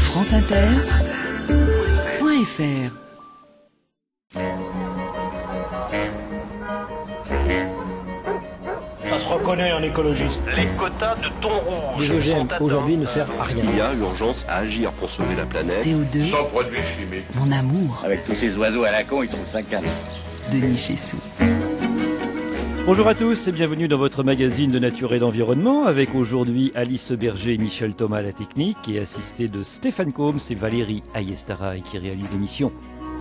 franceinter.fr. Ça se reconnaît un écologiste. Les quotas de thon rouge. Les OGM aujourd'hui ne servent à rien. Il y a urgence à agir pour sauver la planète. CO2. Sans produits chimiques. Mon amour. Avec tous ces oiseaux à la con, ils trouvent ça calme. Denis Chessou. Bonjour à tous et bienvenue dans votre magazine de nature et d'environnement avec aujourd'hui Alice Berger et Michel Thomas à la technique et assisté de Stéphane Combes et Valérie Ayestara qui réalise l'émission.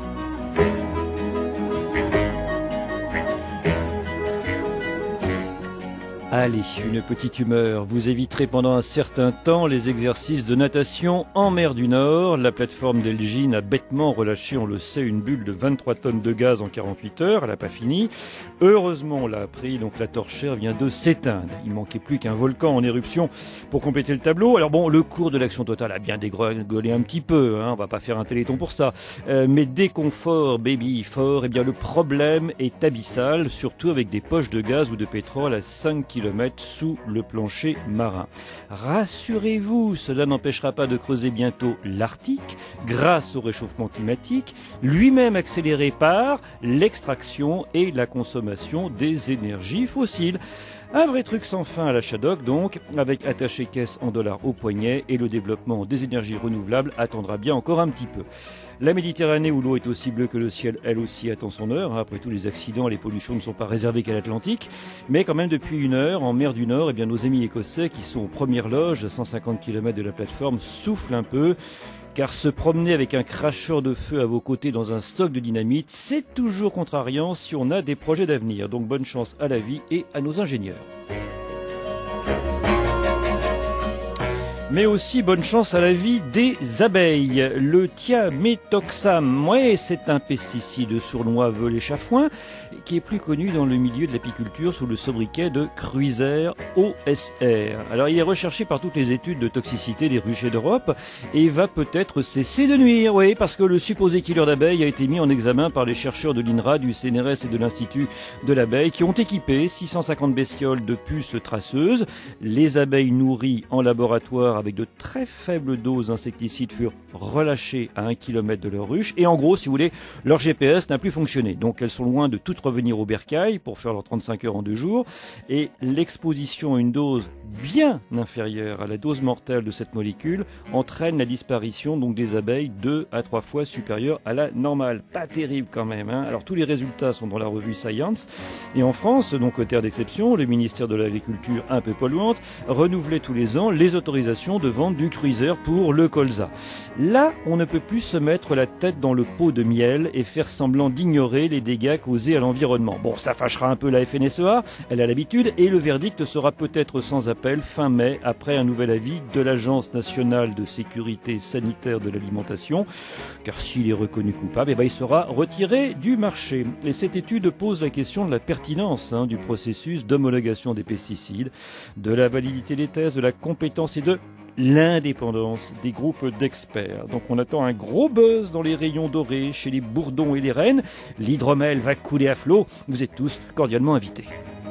Allez, une petite humeur. Vous éviterez pendant un certain temps les exercices de natation en mer du Nord. La plateforme d'Elgin a bêtement relâché, on le sait, une bulle de 23 tonnes de gaz en 48 heures. Elle n'a pas fini. Heureusement, on l'a appris, donc la torchère vient de s'éteindre. Il manquait plus qu'un volcan en éruption pour compléter le tableau. Alors bon, le cours de l'Action Totale a bien dégringolé un petit peu, hein, on va pas faire un téléthon pour ça. Mais déconfort, baby fort, eh bien le problème est abyssal, surtout avec des poches de gaz ou de pétrole à 5 km sous le plancher marin. Rassurez-vous, cela n'empêchera pas de creuser bientôt l'Arctique grâce au réchauffement climatique, lui-même accéléré par l'extraction et la consommation des énergies fossiles. Un vrai truc sans fin à la Shadok donc, avec attaché caisse en dollars au poignet et le développement des énergies renouvelables attendra bien encore un petit peu. La Méditerranée où l'eau est aussi bleue que le ciel, elle aussi attend son heure. Après tout, les accidents et les pollutions ne sont pas réservés qu'à l'Atlantique. Mais quand même, depuis une heure, en mer du Nord, eh bien, nos amis écossais qui sont aux premières loges, à 150 km de la plateforme, soufflent un peu. Car se promener avec un cracheur de feu à vos côtés dans un stock de dynamite, c'est toujours contrariant si on a des projets d'avenir. Donc bonne chance à la vie et à nos ingénieurs. Mais aussi bonne chance à la vie des abeilles. Le thiaméthoxam, ouais, c'est un pesticide sournois veulet chafouin qui est plus connu dans le milieu de l'apiculture sous le sobriquet de Cruiser OSR. Alors il est recherché par toutes les études de toxicité des ruchers d'Europe et va peut-être cesser de nuire, oui, parce que le supposé killer d'abeilles a été mis en examen par les chercheurs de l'INRA, du CNRS et de l'Institut de l'abeille qui ont équipé 650 bestioles de puces traceuses. Les abeilles nourries en laboratoire avec de très faibles doses d'insecticides furent relâchées à 1 km de leur ruche et en gros, si vous voulez, leur GPS n'a plus fonctionné. Donc elles sont loin de toutes revenir au bercail pour faire leurs 35 heures en 2 jours et l'exposition à une dose bien inférieure à la dose mortelle de cette molécule entraîne la disparition donc des abeilles 2 à 3 fois supérieure à la normale. Pas terrible quand même, hein. Alors tous les résultats sont dans la revue Science et en France, donc terre d'exception, le ministère de l'Agriculture un peu polluante renouvelait tous les ans les autorisations de vente du Cruiser pour le colza. Là, on ne peut plus se mettre la tête dans le pot de miel et faire semblant d'ignorer les dégâts causés à l'environnement. Bon, ça fâchera un peu la FNSEA, elle a l'habitude, et le verdict sera peut-être sans appel fin mai, après un nouvel avis de l'Agence nationale de sécurité sanitaire de l'alimentation, car s'il est reconnu coupable, il sera retiré du marché. Et cette étude pose la question de la pertinence du processus d'homologation des pesticides, de la validité des thèses, de la compétence et de l'indépendance des groupes d'experts. Donc on attend un gros buzz dans les rayons dorés, chez les bourdons et les rennes. L'hydromel va couler à flot. Vous êtes tous cordialement invités.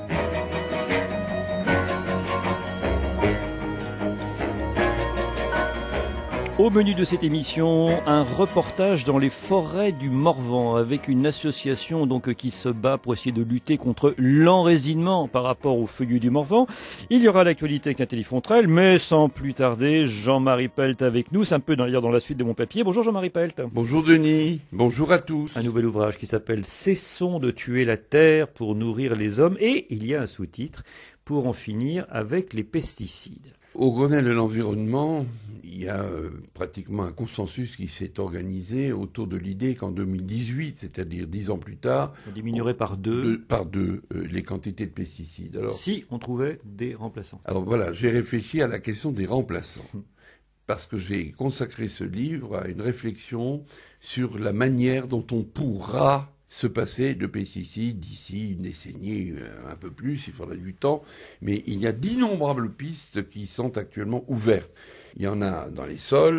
Au menu de cette émission, un reportage dans les forêts du Morvan avec une association donc qui se bat pour essayer de lutter contre l'enraisinement par rapport aux feuillus du Morvan. Il y aura l'actualité avec Nathalie Fontrelle, mais sans plus tarder, Jean-Marie Pelt avec nous. C'est un peu d'ailleurs dans la suite de mon papier. Bonjour Jean-Marie Pelt. Bonjour Denis, bonjour à tous. Un nouvel ouvrage qui s'appelle « Cessons de tuer la terre pour nourrir les hommes » et il y a un sous-titre « Pour en finir avec les pesticides ». Au Grenelle de l'environnement, il y a pratiquement un consensus qui s'est organisé autour de l'idée qu'en 2018, c'est-à-dire 10 ans plus tard, on diminuerait par deux les quantités de pesticides. Alors, si on trouvait des remplaçants. Alors voilà, j'ai réfléchi à la question des remplaçants. Parce que j'ai consacré ce livre à une réflexion sur la manière dont on pourra se passer de pesticides d'ici une décennie, un peu plus, il faudra du temps, mais il y a d'innombrables pistes qui sont actuellement ouvertes. Il y en a dans les sols,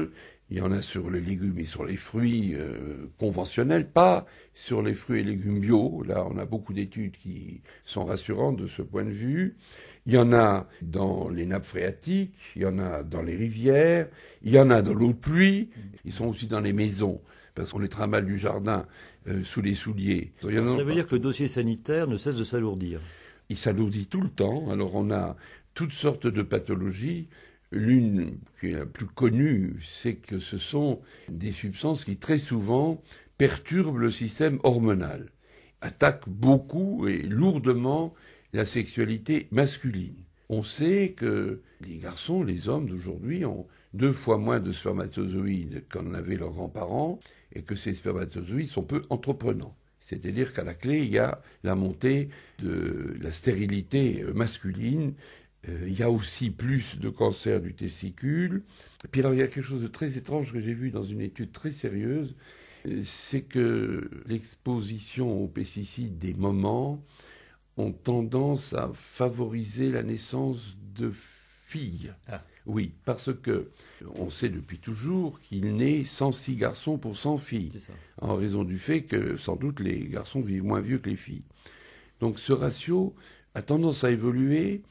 Il y en a sur les légumes et sur les fruits conventionnels, pas sur les fruits et légumes bio. Là, on a beaucoup d'études qui sont rassurantes de ce point de vue. Il y en a dans les nappes phréatiques, il y en a dans les rivières, il y en a dans l'eau de pluie. Ils sont aussi dans les maisons, parce qu'on les trimballe du jardin sous les souliers. Ça veut dire que le dossier sanitaire ne cesse de s'alourdir. Il s'alourdit tout le temps. Alors on a toutes sortes de pathologies. L'une qui est la plus connue, c'est que ce sont des substances qui très souvent perturbent le système hormonal, attaquent beaucoup et lourdement la sexualité masculine. On sait que les garçons, les hommes d'aujourd'hui ont 2 fois moins de spermatozoïdes qu'en avaient leurs grands-parents et que ces spermatozoïdes sont peu entreprenants. C'est-à-dire qu'à la clé, il y a la montée de la stérilité masculine. Il y a aussi plus de cancer du testicule. Et puis alors, il y a quelque chose de très étrange que j'ai vu dans une étude très sérieuse, c'est que l'exposition aux pesticides des mamans ont tendance à favoriser la naissance de filles. Ah. Oui, parce que on sait depuis toujours qu'il naît 106 garçons pour 100 filles, en raison du fait que sans doute les garçons vivent moins vieux que les filles. Donc ce ratio a tendance à évoluer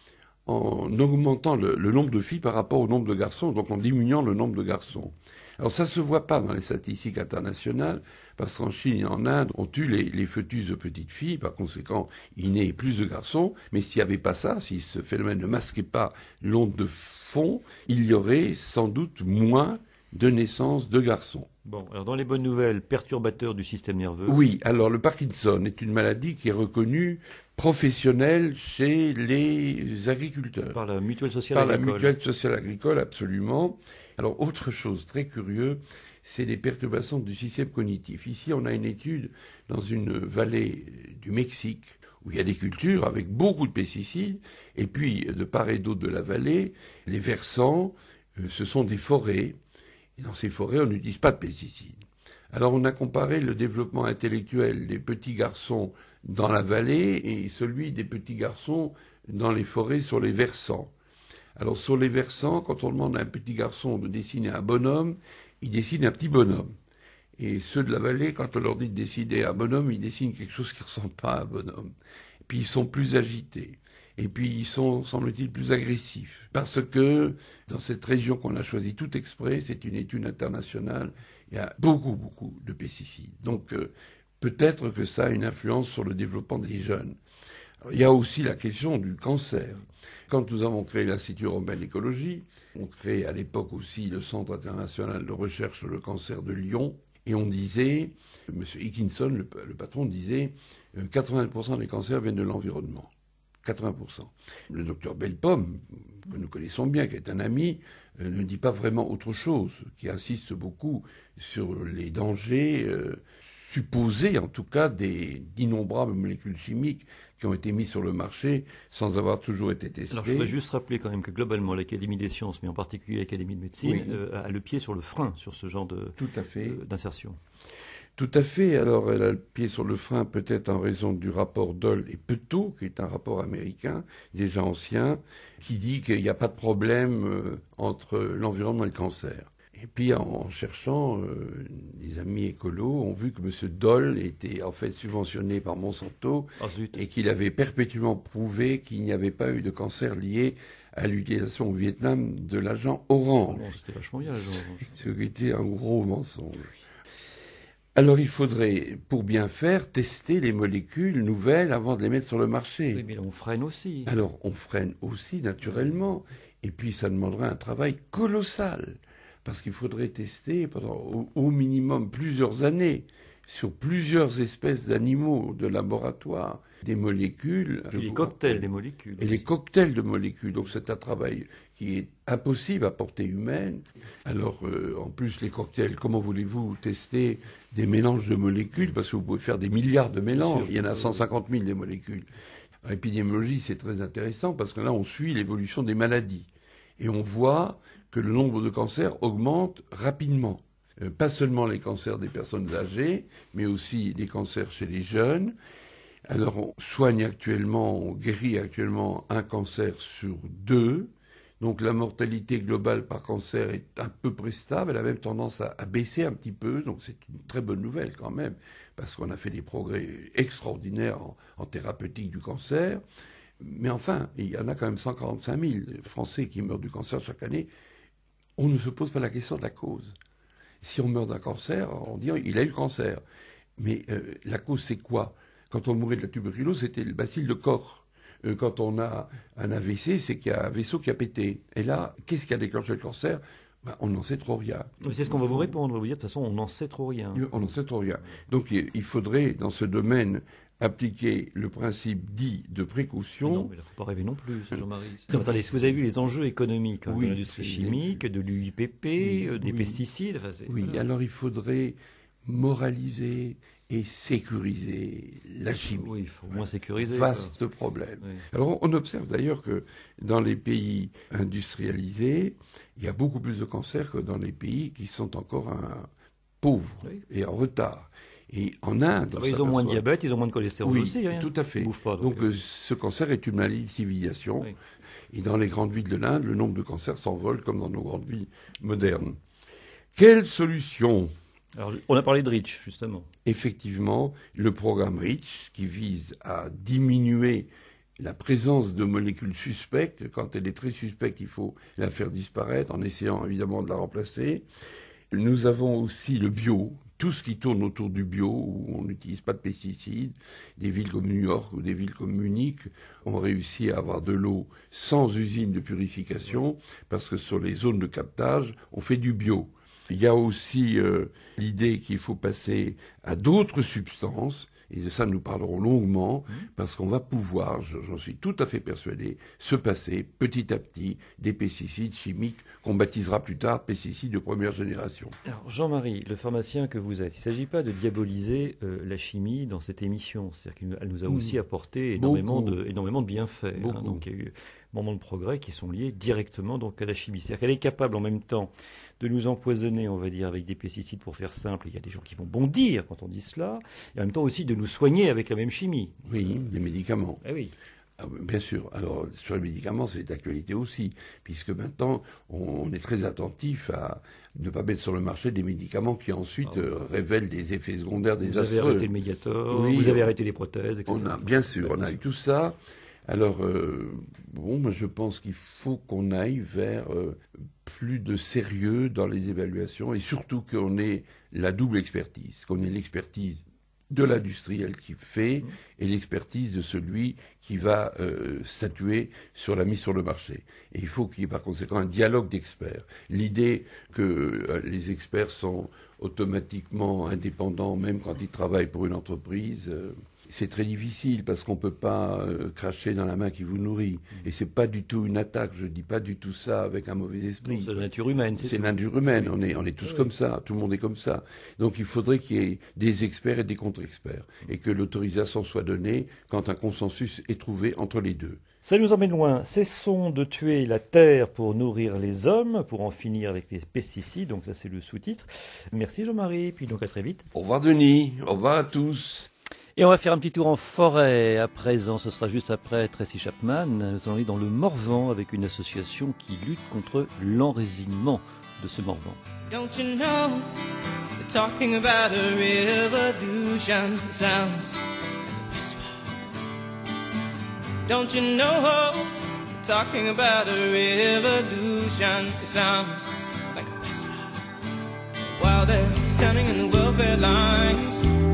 en augmentant le nombre de filles par rapport au nombre de garçons, donc en diminuant le nombre de garçons. Alors ça se voit pas dans les statistiques internationales, parce qu'en Chine et en Inde, on tue les fœtus de petites filles, par conséquent, il naît plus de garçons, mais s'il n'y avait pas ça, si ce phénomène ne masquait pas l'onde de fond, il y aurait sans doute moins de naissances de garçons. Bon, alors dans les bonnes nouvelles, perturbateur du système nerveux. Oui, alors le Parkinson est une maladie qui est reconnue professionnelle chez les agriculteurs. Par la mutuelle sociale agricole. Par la mutuelle sociale agricole, absolument. Alors autre chose très curieuse, c'est les perturbations du système cognitif. Ici, on a une étude dans une vallée du Mexique où il y a des cultures avec beaucoup de pesticides, et puis de part et d'autre de la vallée, les versants, ce sont des forêts. Et dans ces forêts, on n'utilise pas de pesticides. Alors on a comparé le développement intellectuel des petits garçons dans la vallée et celui des petits garçons dans les forêts sur les versants. Alors sur les versants, quand on demande à un petit garçon de dessiner un bonhomme, il dessine un petit bonhomme. Et ceux de la vallée, quand on leur dit de dessiner un bonhomme, ils dessinent quelque chose qui ne ressemble pas à un bonhomme. Et puis ils sont plus agités. Et puis ils sont, semble-t-il, plus agressifs. Parce que dans cette région qu'on a choisie tout exprès, c'est une étude internationale, il y a beaucoup de pesticides. Donc peut-être que ça a une influence sur le développement des jeunes. Alors, il y a aussi la question du cancer. Quand nous avons créé l'Institut européen d'écologie, on crée à l'époque aussi le Centre international de recherche sur le cancer de Lyon, et on disait, M. Higginson, le patron, disait 80% des cancers viennent de l'environnement. 80%. Le docteur Bellepomme, que nous connaissons bien, qui est un ami, ne dit pas vraiment autre chose, qui insiste beaucoup sur les dangers supposés, en tout cas, d'innombrables molécules chimiques qui ont été mises sur le marché sans avoir toujours été testées. Alors je voudrais juste rappeler quand même que globalement l'Académie des sciences, mais en particulier l'Académie de médecine, a le pied sur le frein sur ce genre d'insertion. Tout à fait. Alors, elle a le pied sur le frein, peut-être en raison du rapport Doll et Petot, qui est un rapport américain, déjà ancien, qui dit qu'il n'y a pas de problème entre l'environnement et le cancer. Et puis, en cherchant, les amis écolos ont vu que M. Doll était en fait subventionné par Monsanto et qu'il avait perpétuellement prouvé qu'il n'y avait pas eu de cancer lié à l'utilisation au Vietnam de l'agent orange. Bon, c'était vachement bien, l'agent orange. Ce qui était un gros mensonge. Alors il faudrait, pour bien faire, tester les molécules nouvelles avant de les mettre sur le marché. Oui, mais on freine aussi. Alors on freine aussi, naturellement. Et puis ça demanderait un travail colossal. Parce qu'il faudrait tester pendant au minimum plusieurs années, sur plusieurs espèces d'animaux de laboratoire, des molécules. Et les cocktails des molécules. Et les cocktails de molécules. Donc c'est un travail qui est impossible à portée humaine. Alors, en plus, les cocktails, comment voulez-vous tester des mélanges de molécules? Parce que vous pouvez faire des milliards de mélanges. Il y en a 150 000 des molécules. En épidémiologie, c'est très intéressant parce que là, on suit l'évolution des maladies. Et on voit que le nombre de cancers augmente rapidement. Pas seulement les cancers des personnes âgées, mais aussi les cancers chez les jeunes. Alors, on soigne actuellement, on guérit actuellement un cancer sur 2. Donc la mortalité globale par cancer est un peu près stable, elle a même tendance à baisser un petit peu, donc c'est une très bonne nouvelle quand même, parce qu'on a fait des progrès extraordinaires en thérapeutique du cancer. Mais enfin, il y en a quand même 145 000 Français qui meurent du cancer chaque année. On ne se pose pas la question de la cause. Si on meurt d'un cancer, on dit il a eu le cancer. Mais la cause, c'est quoi? Quand on mourait de la tuberculose, c'était le bacille de Koch. Quand on a un AVC, c'est qu'il y a un vaisseau qui a pété. Et là, qu'est-ce qui a déclenché le cancer? On n'en sait trop rien. C'est ce qu'on va vous répondre. On va vous dire, de toute façon, on n'en sait trop rien. On n'en sait trop rien. Donc il faudrait, dans ce domaine, appliquer le principe dit de précaution. Non, mais il ne faut pas rêver non plus, Jean-Marie. Attendez, est-ce que vous avez vu les enjeux économiques de l'industrie chimique, de l'UIPP, des pesticides? Oui, alors il faudrait moraliser et sécuriser la chimie. Oui, il faut moins sécuriser. Vaste problème. Oui. Alors on observe d'ailleurs que dans les pays industrialisés, il y a beaucoup plus de cancers que dans les pays qui sont encore pauvres et en retard. Et en Inde... ils ont moins de diabète, ils ont moins de cholestérol aussi. Hein. Tout à fait. Pas, donc ce cancer est une maladie de civilisation. Oui. Et dans les grandes villes de l'Inde, le nombre de cancers s'envole comme dans nos grandes villes modernes. Quelle solution ? Alors, on a parlé de REACH, justement. Effectivement, le programme REACH, qui vise à diminuer la présence de molécules suspectes. Quand elle est très suspecte, il faut la faire disparaître, en essayant évidemment de la remplacer. Nous avons aussi le bio, tout ce qui tourne autour du bio, où on n'utilise pas de pesticides. Des villes comme New York ou des villes comme Munich ont réussi à avoir de l'eau sans usine de purification, parce que sur les zones de captage, on fait du bio. Il y a aussi l'idée qu'il faut passer à d'autres substances, et de ça nous parlerons longuement, parce qu'on va pouvoir, j'en suis tout à fait persuadé, se passer petit à petit des pesticides chimiques qu'on baptisera plus tard pesticides de première génération. Alors Jean-Marie, le pharmacien que vous êtes, il ne s'agit pas de diaboliser la chimie dans cette émission, c'est-à-dire qu'elle nous a aussi apporté énormément de bienfaits. Hein, donc il y a eu moments de progrès qui sont liés directement donc à la chimie. C'est-à-dire qu'elle est capable en même temps de nous empoisonner, on va dire, avec des pesticides, pour faire simple. Il y a des gens qui vont bondir quand on dit cela, et en même temps aussi de nous soigner avec la même chimie. Oui, les médicaments. Ah oui. Ah, bien sûr. Alors, sur les médicaments, c'est d'actualité aussi, puisque maintenant, on est très attentif à ne pas mettre sur le marché des médicaments qui ensuite révèlent des effets secondaires désastreux. Vous avez arrêté le Mediator, vous avez arrêté les prothèses, etc. Bien sûr, on a eu tout ça. Alors, moi je pense qu'il faut qu'on aille vers plus de sérieux dans les évaluations, et surtout qu'on ait la double expertise, qu'on ait l'expertise de l'industriel qui fait et l'expertise de celui qui va statuer sur la mise sur le marché. Et il faut qu'il y ait par conséquent un dialogue d'experts. L'idée que les experts sont automatiquement indépendants, même quand ils travaillent pour une entreprise... c'est très difficile parce qu'on ne peut pas cracher dans la main qui vous nourrit. Et ce n'est pas du tout une attaque, je ne dis pas du tout ça avec un mauvais esprit. C'est la nature humaine. C'est la nature humaine, on est tous comme ça, tout le monde est comme ça. Donc il faudrait qu'il y ait des experts et des contre-experts, et que l'autorisation soit donnée quand un consensus est trouvé entre les deux. Ça nous emmène loin. Cessons de tuer la terre pour nourrir les hommes, pour en finir avec les pesticides. Donc ça c'est le sous-titre. Merci Jean-Marie, puis donc à très vite. Au revoir Denis, au revoir à tous. Et on va faire un petit tour en forêt à présent, ce sera juste après Tracy Chapman. Nous allons aller dans le Morvan avec une association qui lutte contre l'enracinement de ce Morvan. Don't you know, they're talking about a revolution, sounds like a whisper. Don't you know, they're talking about a revolution, it sounds like a whisper. While they're standing in the welfare lines,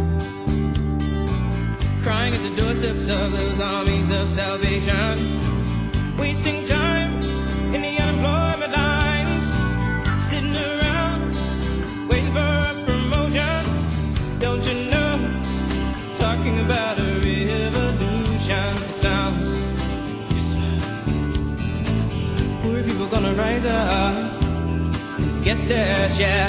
crying at the doorsteps of those armies of salvation, wasting time in the unemployment lines, sitting around waiting for a promotion. Don't you know, talking about a revolution, it sounds whisper. Poor people gonna rise up and get their share.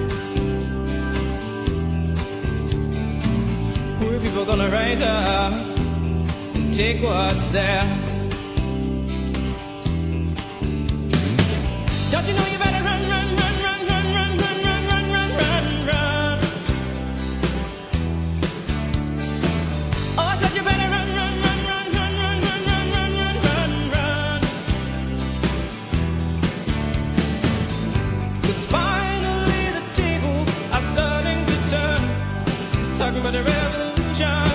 Poor people gonna rise up and take what's theirs. Don't you know you better run, run, run, run, run, run, run, run, run, run, run, run. Oh, I said you better run, run, run, run, run, run, run, run, run, run, run, run. finally the tables are starting to turn. Talking about a revolution.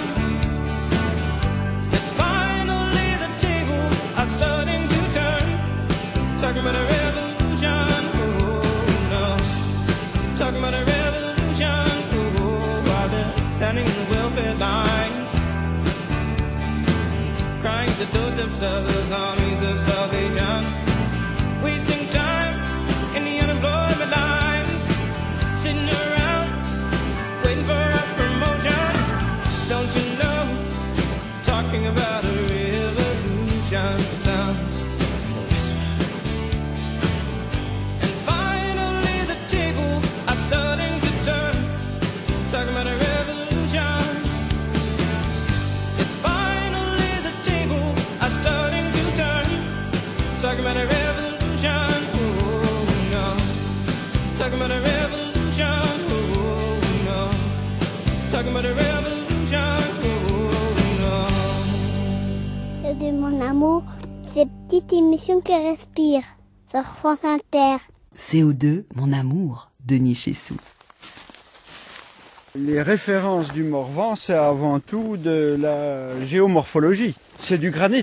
Yes, finally the tables are starting to turn. Talking about a revolution. Oh no. Talking about a revolution. Oh, while they're standing in the welfare lines, crying at the doorsteps of those armies of salvation, wasting time in the unemployment lines, sitting around waiting for a promotion. Don't you know, talking about a revolution sounds whisper. And finally the tables are starting to turn. Talking about a revolution. Yes, finally the tables are starting to turn. Talking about a revolution. Oh no. Talking about a revolution. Oh no. Talking about a revolution. Oh no. C'est de mon amour, ces petites émissions qui respirent sur France Inter. CO2, mon amour, Denis Chessou. Les références du Morvan, c'est avant tout de la géomorphologie. C'est du granit.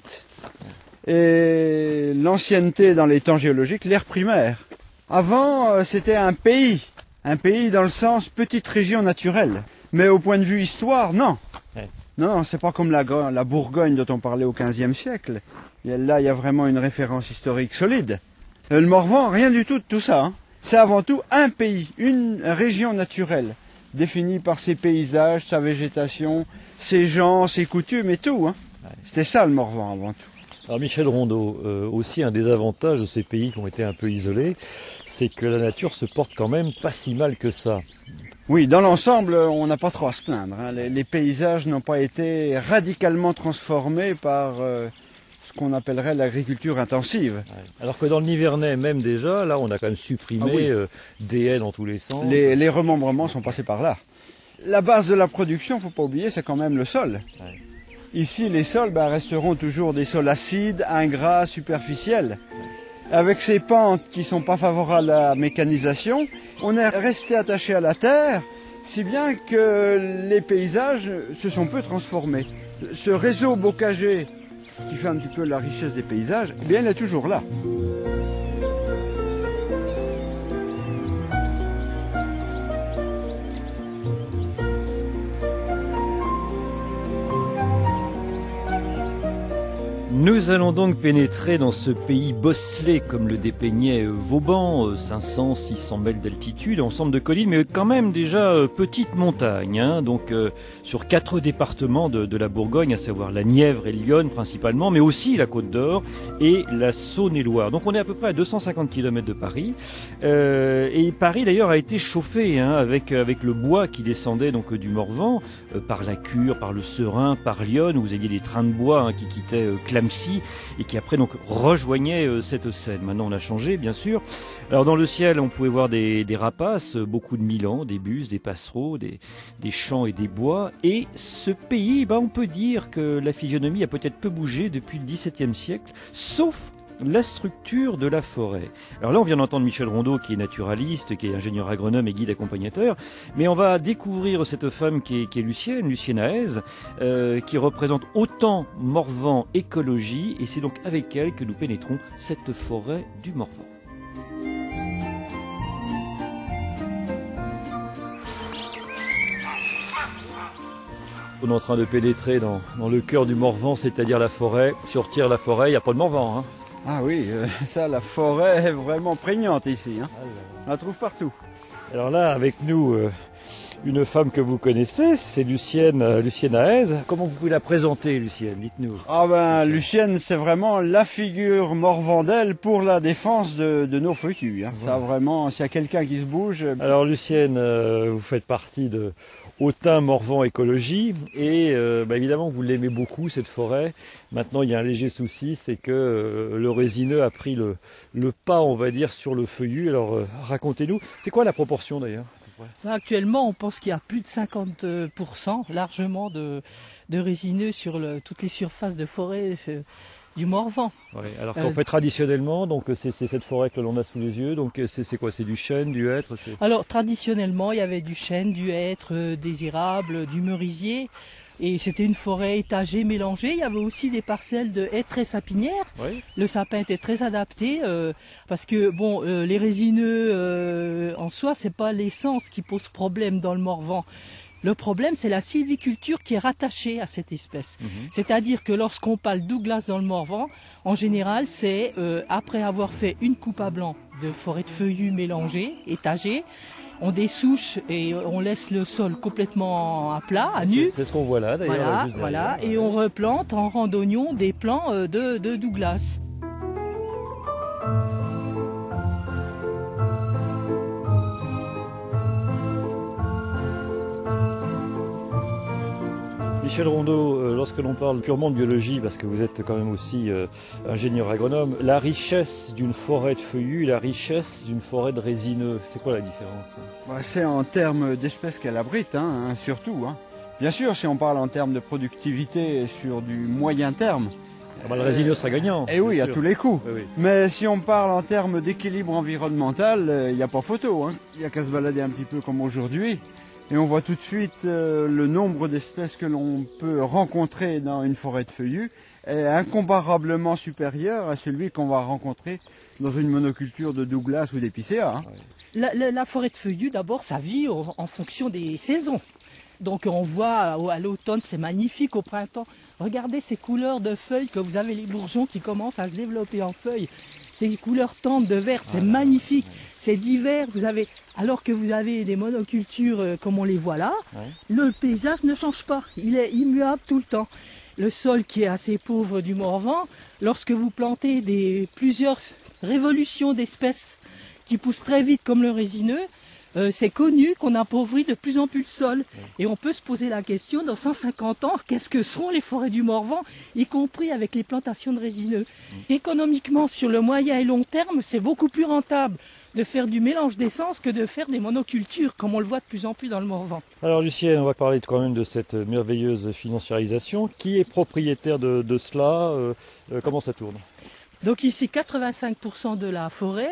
Et l'ancienneté dans les temps géologiques, l'ère primaire. Avant, c'était un pays dans le sens petite région naturelle. Mais au point de vue histoire, non. Ouais. Non, c'est pas comme la Bourgogne dont on parlait au XVe siècle. Là, il y a vraiment une référence historique solide. Le Morvan, rien du tout de tout ça. C'est avant tout un pays, une région naturelle, définie par ses paysages, sa végétation, ses gens, ses coutumes et tout. C'était ça le Morvan avant tout. Alors Michel Rondeau, aussi un des avantages de ces pays qui ont été un peu isolés, c'est que la nature se porte quand même pas si mal que ça. Oui, dans l'ensemble, on n'a pas trop à se plaindre. Les paysages n'ont pas été radicalement transformés par ce qu'on appellerait l'agriculture intensive. Ouais. Alors que dans le Nivernais même déjà, là on a quand même supprimé des haies dans tous les sens. Les remembrements sont passés par là. La base de la production, faut pas oublier, c'est quand même le sol. Ouais. Ici, les sols resteront toujours des sols acides, ingrats, superficiels. Avec ces pentes qui sont pas favorables à la mécanisation, on est resté attaché à la terre, si bien que les paysages se sont peu transformés. Ce réseau bocager qui fait un petit peu la richesse des paysages, eh bien, il est toujours là. Nous allons donc pénétrer dans ce pays bosselé comme le dépeignait Vauban, 500-600 mètres d'altitude, ensemble de collines, mais quand même déjà petite montagne, donc sur 4 départements de la Bourgogne, à savoir la Nièvre et l'Yonne principalement, mais aussi la Côte d'Or et la Saône-et-Loire. Donc on est à peu près à 250 km de Paris, et Paris d'ailleurs a été chauffé avec le bois qui descendait donc du Morvan, par la Cure, par le Serein, par Lyon, où vous aviez des trains de bois qui quittaient Clamecy et qui après donc rejoignaient cette Seine. Maintenant on a changé bien sûr. Alors dans le ciel on pouvait voir des rapaces, beaucoup de milans, des buses, des passereaux, des champs et des bois. Et ce pays, on peut dire que la physionomie a peut-être peu bougé depuis le XVIIe siècle, sauf la structure de la forêt. Alors là, on vient d'entendre Michel Rondeau, qui est naturaliste, qui est ingénieur agronome et guide accompagnateur, mais on va découvrir cette femme qui est Lucienne Haez, qui représente autant Morvan écologie, et c'est donc avec elle que nous pénétrons cette forêt du Morvan. On est en train de pénétrer dans le cœur du Morvan, c'est-à-dire la forêt. Si on retire la forêt, il n'y a pas de Morvan, Ah oui, ça, la forêt est vraiment prégnante ici. On la trouve partout. Alors là, avec nous, une femme que vous connaissez, c'est Lucienne Haez. Comment vous pouvez la présenter, Lucienne? Dites-nous. Lucienne, c'est vraiment la figure morvandelle pour la défense de nos feuillus. Voilà. Ça, vraiment, s'il y a quelqu'un qui se bouge... Alors Lucienne, vous faites partie de Autun Morvan Écologie et évidemment vous l'aimez beaucoup cette forêt. Maintenant il y a un léger souci, c'est que le résineux a pris le pas, on va dire, sur le feuillu. Alors racontez-nous, c'est quoi la proportion d'ailleurs? Actuellement on pense qu'il y a plus de 50% largement de résineux sur toutes les surfaces de forêt du Morvan. Ouais, alors qu'en fait traditionnellement, donc c'est cette forêt que l'on a sous les yeux, donc c'est quoi? C'est du chêne, du hêtre? Alors traditionnellement, il y avait du chêne, du hêtre, des érables, du merisier. Et c'était une forêt étagée, mélangée. Il y avait aussi des parcelles de hêtres et sapinières. Oui. Le sapin était très adapté parce que bon, les résineux en soi, c'est pas l'essence qui pose problème dans le Morvan. Le problème, c'est la sylviculture qui est rattachée à cette espèce. C'est-à-dire que lorsqu'on parle Douglas dans le Morvan, en général, c'est après avoir fait une coupe à blanc de forêt de feuillus mélangée, étagée, on dessouche et on laisse le sol complètement à plat, à nu. C'est ce qu'on voit là d'ailleurs. Voilà, et on replante en rang d'oignon des plants de Douglas. Michel Rondeau, lorsque l'on parle purement de biologie, parce que vous êtes quand même aussi ingénieur agronome, la richesse d'une forêt de feuillus et la richesse d'une forêt de résineux, c'est quoi la différence? C'est en termes d'espèces qu'elle abrite, surtout. Bien sûr, si on parle en termes de productivité sur du moyen terme, le résineux sera gagnant. Et oui, à tous les coups. Oui. Mais si on parle en termes d'équilibre environnemental, il n'y a pas photo. Il n'y a qu'à se balader un petit peu comme aujourd'hui. Et on voit tout de suite le nombre d'espèces que l'on peut rencontrer dans une forêt de feuillus est incomparablement supérieur à celui qu'on va rencontrer dans une monoculture de Douglas ou d'épicéa. La forêt de feuillus, d'abord, ça vit en fonction des saisons. Donc on voit à l'automne, c'est magnifique, au printemps. Regardez ces couleurs de feuilles que vous avez, les bourgeons qui commencent à se développer en feuilles. Ces couleurs tendres de vert, c'est magnifique. C'est d'hiver, alors que vous avez des monocultures comme on les voit là, le paysage ne change pas. Il est immuable tout le temps. Le sol qui est assez pauvre du Morvan, lorsque vous plantez plusieurs révolutions d'espèces qui poussent très vite comme le résineux, c'est connu qu'on appauvrit de plus en plus le sol. Et on peut se poser la question, dans 150 ans, qu'est-ce que seront les forêts du Morvan, y compris avec les plantations de résineux? Économiquement, sur le moyen et long terme, c'est beaucoup plus rentable de faire du mélange d'essences que de faire des monocultures, comme on le voit de plus en plus dans le Morvan. Alors Lucienne, on va parler quand même de cette merveilleuse financiarisation. Qui est propriétaire de cela? Comment ça tourne? Donc ici, 85% de la forêt,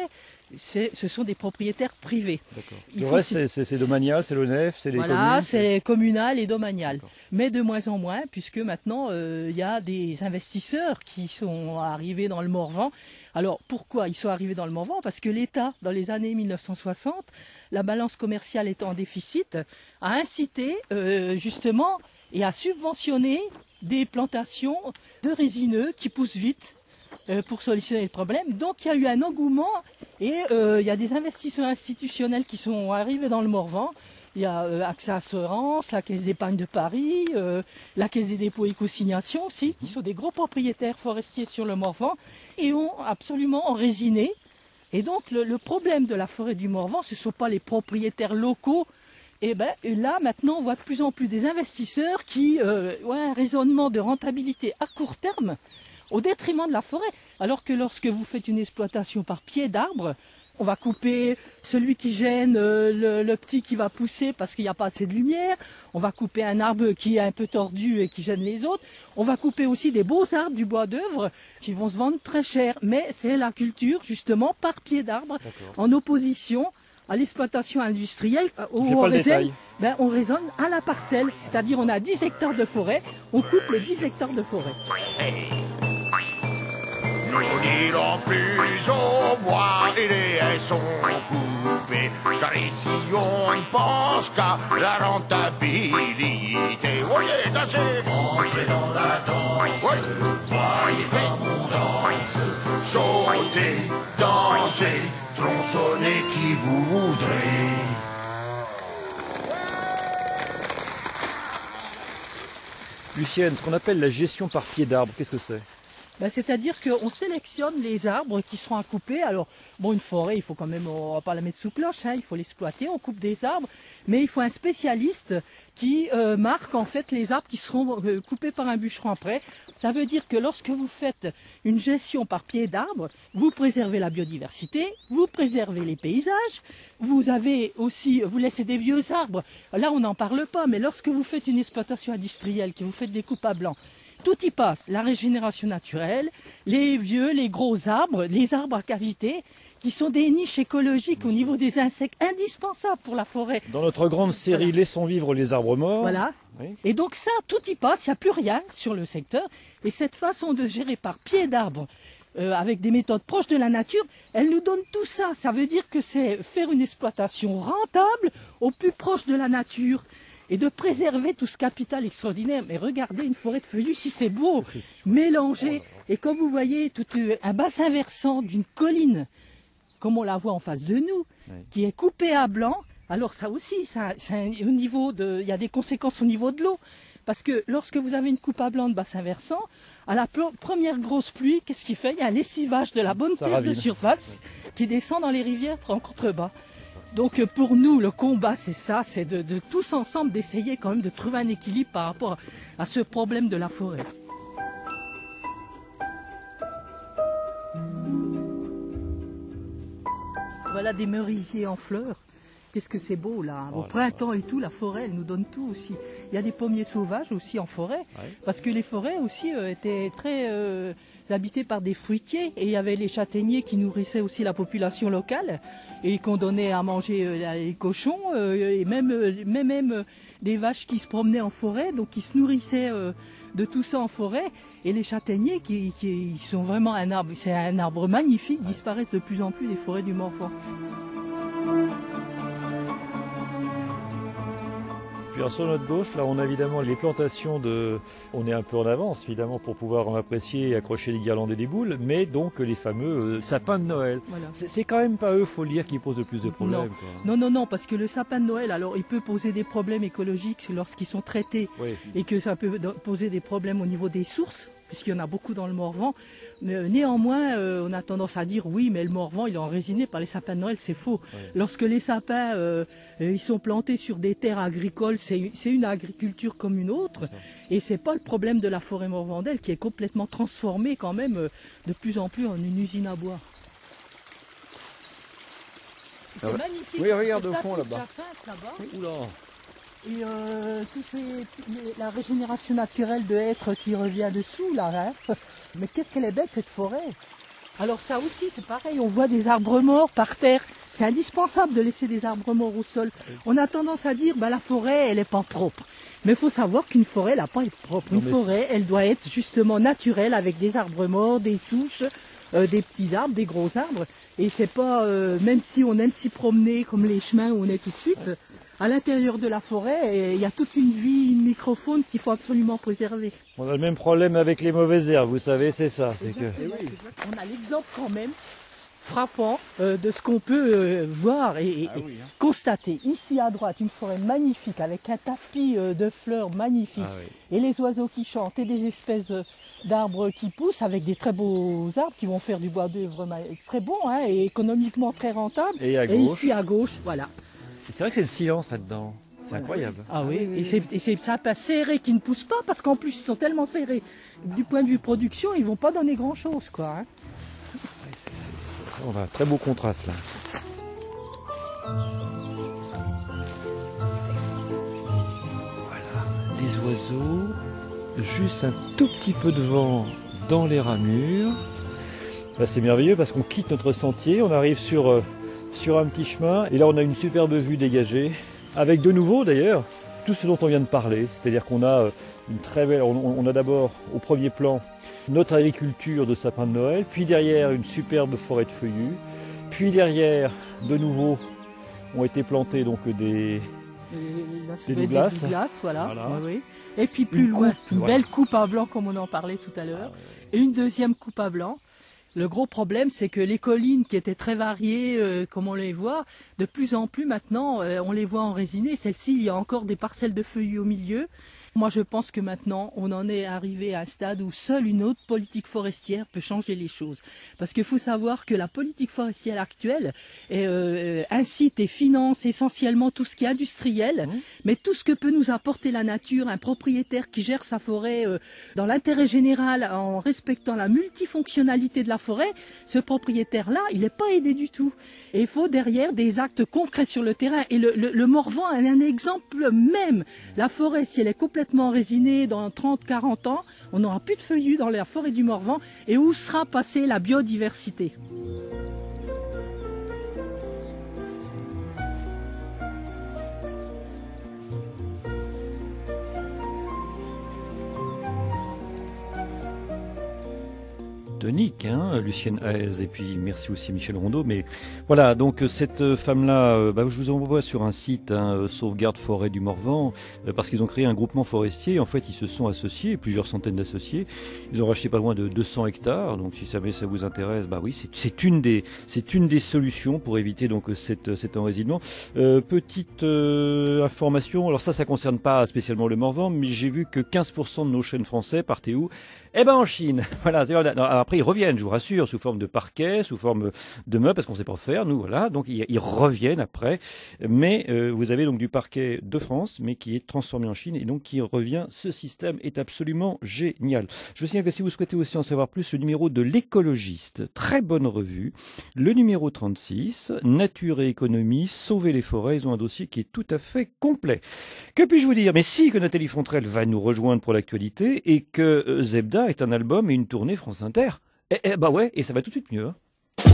ce sont des propriétaires privés. Le reste, c'est domanial, c'est l'ONF, c'est les communes? Voilà, c'est communal et domanial. Mais de moins en moins, puisque maintenant, il y a des investisseurs qui sont arrivés dans le Morvan. Alors, pourquoi ils sont arrivés dans le Morvan? Parce que l'État, dans les années 1960, la balance commerciale étant en déficit, a incité, justement, et a subventionné des plantations de résineux qui poussent vite, pour solutionner le problème. Donc il y a eu un engouement et il y a des investisseurs institutionnels qui sont arrivés dans le Morvan. Il y a AXA Assurance, la Caisse d'épargne de Paris, la Caisse des dépôts et consignations aussi, qui sont des gros propriétaires forestiers sur le Morvan et ont absolument enraisiné. Et donc le problème de la forêt du Morvan, ce ne sont pas les propriétaires locaux. Et là maintenant on voit de plus en plus des investisseurs qui ont un raisonnement de rentabilité à court terme au détriment de la forêt. Alors que lorsque vous faites une exploitation par pied d'arbre, on va couper celui qui gêne le petit qui va pousser parce qu'il n'y a pas assez de lumière. On va couper un arbre qui est un peu tordu et qui gêne les autres. On va couper aussi des beaux arbres du bois d'œuvre qui vont se vendre très cher. Mais c'est la culture justement par pied d'arbre en opposition à l'exploitation industrielle où on raisonne à la parcelle. C'est-à-dire on a 10 hectares de forêt, on coupe les 10 hectares de forêt. Nous n'irons plus au bois et les haies sont coupées, car ici on ne pense qu'à la rentabilité. Voyez, dansez! Entrez dans la danse, voyez comme on danse, sautez, dansez, tronçonnez qui vous voudrez. Lucienne, ce qu'on appelle la gestion par pied d'arbre, qu'est-ce que c'est? C'est-à-dire qu'on sélectionne les arbres qui seront à couper. Alors, une forêt, il faut quand même, on va pas la mettre sous cloche, il faut l'exploiter, on coupe des arbres, mais il faut un spécialiste qui marque en fait les arbres qui seront coupés par un bûcheron après. Ça veut dire que lorsque vous faites une gestion par pied d'arbre, vous préservez la biodiversité, vous préservez les paysages, vous avez aussi, vous laissez des vieux arbres. Là, on n'en parle pas, mais lorsque vous faites une exploitation industrielle, que vous faites des coupes à blanc, tout y passe. La régénération naturelle, les vieux, les gros arbres, les arbres à cavité, qui sont des niches écologiques au niveau des insectes indispensables pour la forêt. Dans notre grande série Laissons vivre les arbres morts. Voilà. Oui. Et donc ça, tout y passe, il n'y a plus rien sur le secteur. Et cette façon de gérer par pied d'arbre, avec des méthodes proches de la nature, elle nous donne tout ça. Ça veut dire que c'est faire une exploitation rentable au plus proche de la nature et de préserver tout ce capital extraordinaire. Mais regardez une forêt de feuillus, si c'est beau, mélangé. Et comme vous voyez, tout un bassin versant d'une colline, comme on la voit en face de nous, qui est coupée à blanc. Alors ça aussi, il y a des conséquences au niveau de l'eau. Parce que lorsque vous avez une coupe à blanc de bassin versant, à la première grosse pluie, qu'est-ce qu'il fait? Il y a un lessivage de la bonne terre de surface qui descend dans les rivières en contrebas. Donc pour nous, le combat, c'est ça, c'est de tous ensemble d'essayer quand même de trouver un équilibre par rapport à ce problème de la forêt. Voilà des merisiers en fleurs. Qu'est-ce que c'est beau là, au printemps et tout, la forêt elle nous donne tout aussi. Il y a des pommiers sauvages aussi en forêt, parce que les forêts aussi étaient très habitées par des fruitiers, et il y avait les châtaigniers qui nourrissaient aussi la population locale, et qu'on donnait à manger les cochons, et même des vaches qui se promenaient en forêt, donc qui se nourrissaient de tout ça en forêt. Et les châtaigniers qui sont vraiment un arbre, c'est un arbre magnifique, disparaissent de plus en plus des forêts du Morvan. Puis sur notre gauche, là, on a évidemment les plantations on est un peu en avance, évidemment, pour pouvoir en apprécier et accrocher les guirlandes et des boules, mais donc les fameux sapins de Noël. Voilà. C'est quand même pas eux, faut le dire, qui posent le plus de problèmes. Non, parce que le sapin de Noël, alors il peut poser des problèmes écologiques lorsqu'ils sont traités, et que ça peut poser des problèmes au niveau des sources, puisqu'il y en a beaucoup dans le Morvan. Néanmoins, on a tendance à dire oui, mais le Morvan il est enraisiné par les sapins de Noël, c'est faux. Lorsque les sapins ils sont plantés sur des terres agricoles, c'est une agriculture comme une autre, et c'est pas le problème de la forêt morvandaise qui est complètement transformée quand même de plus en plus en une usine à bois. C'est magnifique. Oui, regarde au fond là-bas. Oula. Et la régénération naturelle de hêtre qui revient dessous là, hein. Mais qu'est-ce qu'elle est belle cette forêt. Alors ça aussi c'est pareil, on voit des arbres morts par terre. C'est indispensable de laisser des arbres morts au sol. On a tendance à dire la forêt elle est pas propre. Mais il faut savoir qu'une forêt elle n'a pas à être propre. Une forêt elle doit être justement naturelle avec des arbres morts, des souches, des petits arbres, des gros arbres. Et c'est pas, même si on aime s'y promener comme les chemins où on est tout de suite, à l'intérieur de la forêt, il y a toute une vie, une microfaune qu'il faut absolument préserver. On a le même problème avec les mauvaises herbes, vous savez, c'est ça. On a l'exemple quand même frappant de ce qu'on peut voir et constater. Ici à droite, une forêt magnifique avec un tapis de fleurs magnifiques et les oiseaux qui chantent et des espèces d'arbres qui poussent avec des très beaux arbres qui vont faire du bois d'œuvre très bon et économiquement très rentable. Et ici à gauche, voilà. C'est vrai que c'est le silence là-dedans. C'est incroyable. Ah oui, et c'est sapins serrés qui ne poussent pas parce qu'en plus ils sont tellement serrés. Du point de vue production, ils vont pas donner grand-chose, quoi. Hein. On a un très beau contraste là. Voilà, les oiseaux, juste un tout petit peu de vent dans les ramures. Là, c'est merveilleux parce qu'on quitte notre sentier, on arrive sur un petit chemin et là on a une superbe vue dégagée avec de nouveau d'ailleurs tout ce dont on vient de parler, c'est-à-dire qu'on a une très belle, on a d'abord au premier plan notre agriculture de sapins de Noël, puis derrière une superbe forêt de feuillus, puis derrière de nouveau ont été plantés donc des Douglas, voilà. Oui. Et puis plus loin, une belle coupe à blanc comme on en parlait tout à l'heure, et une deuxième coupe à blanc. Le gros problème, c'est que les collines qui étaient très variées, comme on les voit, de plus en plus maintenant, on les voit enraisinées. Celle-ci, il y a encore des parcelles de feuillus au milieu. Moi, je pense que maintenant, on en est arrivé à un stade où seule une autre politique forestière peut changer les choses. Parce qu'il faut savoir que la politique forestière actuelle incite et finance essentiellement tout ce qui est industriel, mais tout ce que peut nous apporter la nature, un propriétaire qui gère sa forêt dans l'intérêt général, en respectant la multifonctionnalité de la forêt, ce propriétaire-là, il n'est pas aidé du tout. Et il faut derrière des actes concrets sur le terrain. Et le Morvan est un exemple même. La forêt, si elle est complètement résinée dans 30-40 ans, On n'aura plus de feuillus dans la forêt du Morvan. Et où sera passée la biodiversité ? Tonique, hein, Lucienne Haez, et puis merci aussi Michel Rondeau. Mais voilà, donc cette femme-là, je vous envoie sur un site, Sauvegarde Forêt du Morvan, parce qu'ils ont créé un groupement forestier. En fait, ils se sont associés, plusieurs centaines d'associés. Ils ont racheté pas loin de 200 hectares. Donc, si ça vous intéresse, oui, c'est une des solutions pour éviter donc cet enracinement. Petite information. Alors ça concerne pas spécialement le Morvan, mais j'ai vu que 15% de nos chênes français partaient où ? En Chine. Voilà. Après, ils reviennent, je vous rassure, sous forme de parquet, sous forme de meubles, parce qu'on sait pas faire, nous, voilà. Donc, ils reviennent après. Mais vous avez donc du parquet de France, mais qui est transformé en Chine, et donc qui revient. Ce système est absolument génial. Je vous signale que si vous souhaitez aussi en savoir plus, le numéro de l'Écologiste, très bonne revue, le numéro 36, Nature et économie, sauver les forêts, ils ont un dossier qui est tout à fait complet. Que puis-je vous dire ? Mais si, que Nathalie Fontrelle va nous rejoindre pour l'actualité, et que Zebda est un album et une tournée France Inter. Ouais, et ça va tout de suite mieux. Hein.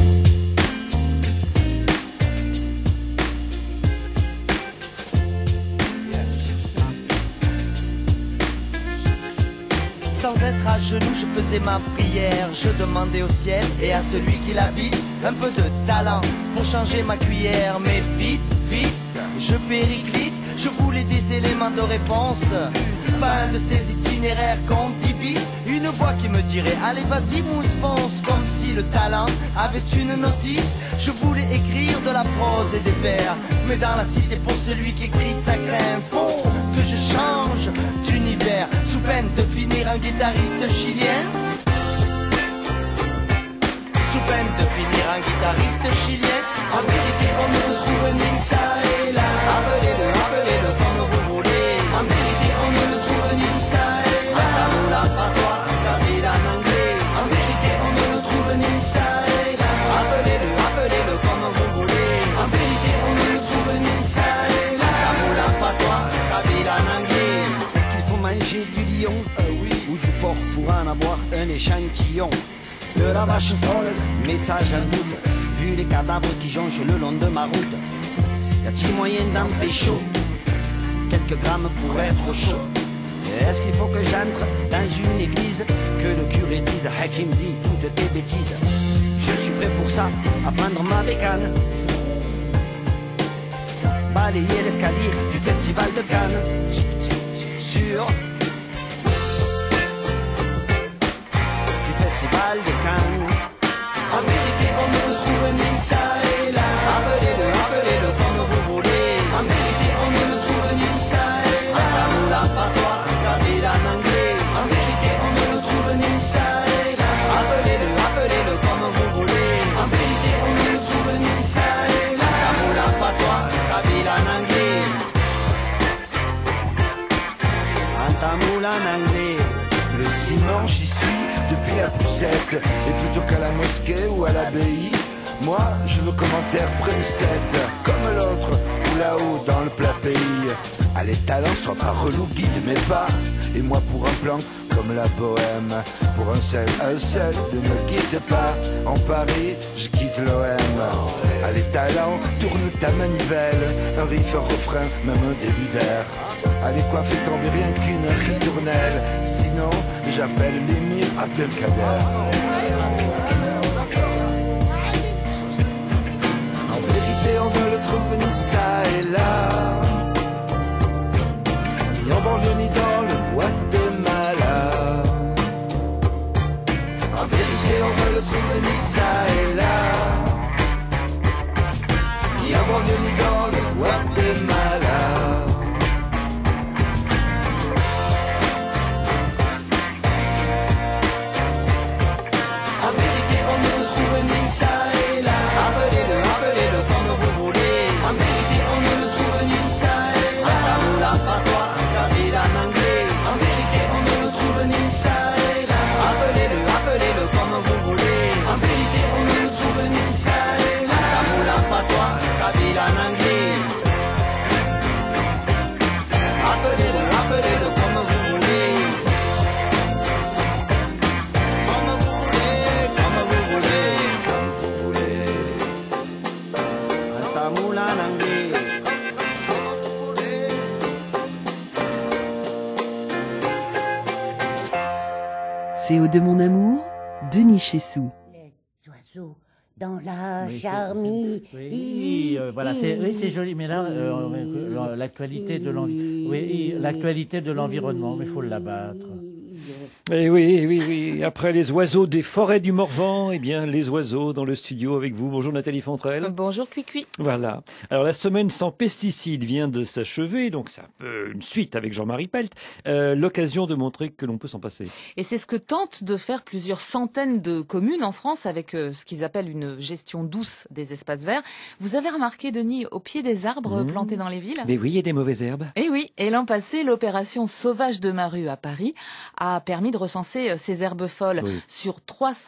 Sans être à genoux, je faisais ma prière. Je demandais au ciel et à celui qui l'habite un peu de talent pour changer ma cuillère. Mais vite, je périclite. Je voulais des éléments de réponse, pas un de ces itinéraires qu'on divise. Une voix qui me dirait allez vas-y mousse fonce, comme si le talent avait une notice. Je voulais écrire de la prose et des vers, mais dans la cité pour celui qui écrit ça craint. Faut que je change d'univers, sous peine de finir un guitariste chilien. Sous peine de finir un guitariste chilien. En vérité on ne le trouve ni ça et là. Appelez-le comme vous voulez. En vérité on ne le trouve ni ça et là. Atamoula patois, Kabila anglais. En vérité on ne le trouve ni ça et là. Appelez-le comme vous voulez. En vérité on ne le trouve ni ça et là. Atamoula patois, Kabila anglais. Est-ce qu'il faut manger du lion ou du porc pour en avoir un échantillon? De la vache folle, message à double. Vu les cadavres qui jonchent le long de ma route, y a-t-il moyen d'en pécho quelques grammes pour être au chaud? Est-ce qu'il faut que j'entre dans une église, que le curé dise Hakim dit toutes tes bêtises? Je suis prêt pour ça, à prendre ma bécane, balayer l'escalier du festival de Cannes. Sur du festival de Cannes. En vérité on ne le trouve ni ça et là. Appelez-le comme vous voulez. En vérité on ne le trouve ni ça et là. Atamoula patois, Kabila anglais. En vérité on ne le trouve ni ça et là. Appelez-le comme vous voulez. En vérité on ne le trouve ni ça et là. Atamoula patois, Kabila anglais. Atamoula anglais. Le ciment, j'y suis depuis la poussette. Et plutôt qu'à la mosquée ou à l'abbaye, moi, je veux commentaire près de 7. Comme l'autre, ou là-haut dans le plat pays. Ah, les talents sont pas relous, guide mes pas. Et moi pour un plan comme la bohème. Pour un seul, ne me quitte pas. En Paris, je quitte l'OM. Ah, les talents, tourne ta manivelle. Un riff, un refrain, même un début d'air. Allez, quoi, fais tomber rien qu'une ritournelle. Sinon, j'appelle l'émir Abdelkader. En vérité, on ne le trouve ni ça et là. Ni en banlieue, ni dans le Guatemala. En vérité, on ne le trouve ni ça et là. Ni en banlieue, ni dans le Guatemala. Appelez-le comme vous voulez. En vérité, on CO2 mon amour, Denis Chessou. Les oiseaux dans la charmille. Voilà, c'est joli, mais là, l'actualité de l'environnement, mais il faut l'abattre. Eh oui. Après les oiseaux des forêts du Morvan, eh bien, les oiseaux dans le studio avec vous. Bonjour Nathalie Fontrelle. Bonjour Cuicui. Voilà. Alors, la semaine sans pesticides vient de s'achever, donc c'est un peu une suite avec Jean-Marie Pelt. L'occasion de montrer que l'on peut s'en passer. Et c'est ce que tentent de faire plusieurs centaines de communes en France avec ce qu'ils appellent une gestion douce des espaces verts. Vous avez remarqué, Denis, au pied des arbres plantés dans les villes? Mais oui, il y a des mauvaises herbes. Eh oui. Et l'an passé, l'opération Sauvage de ma rue à Paris a permis de recenser ces herbes folles sur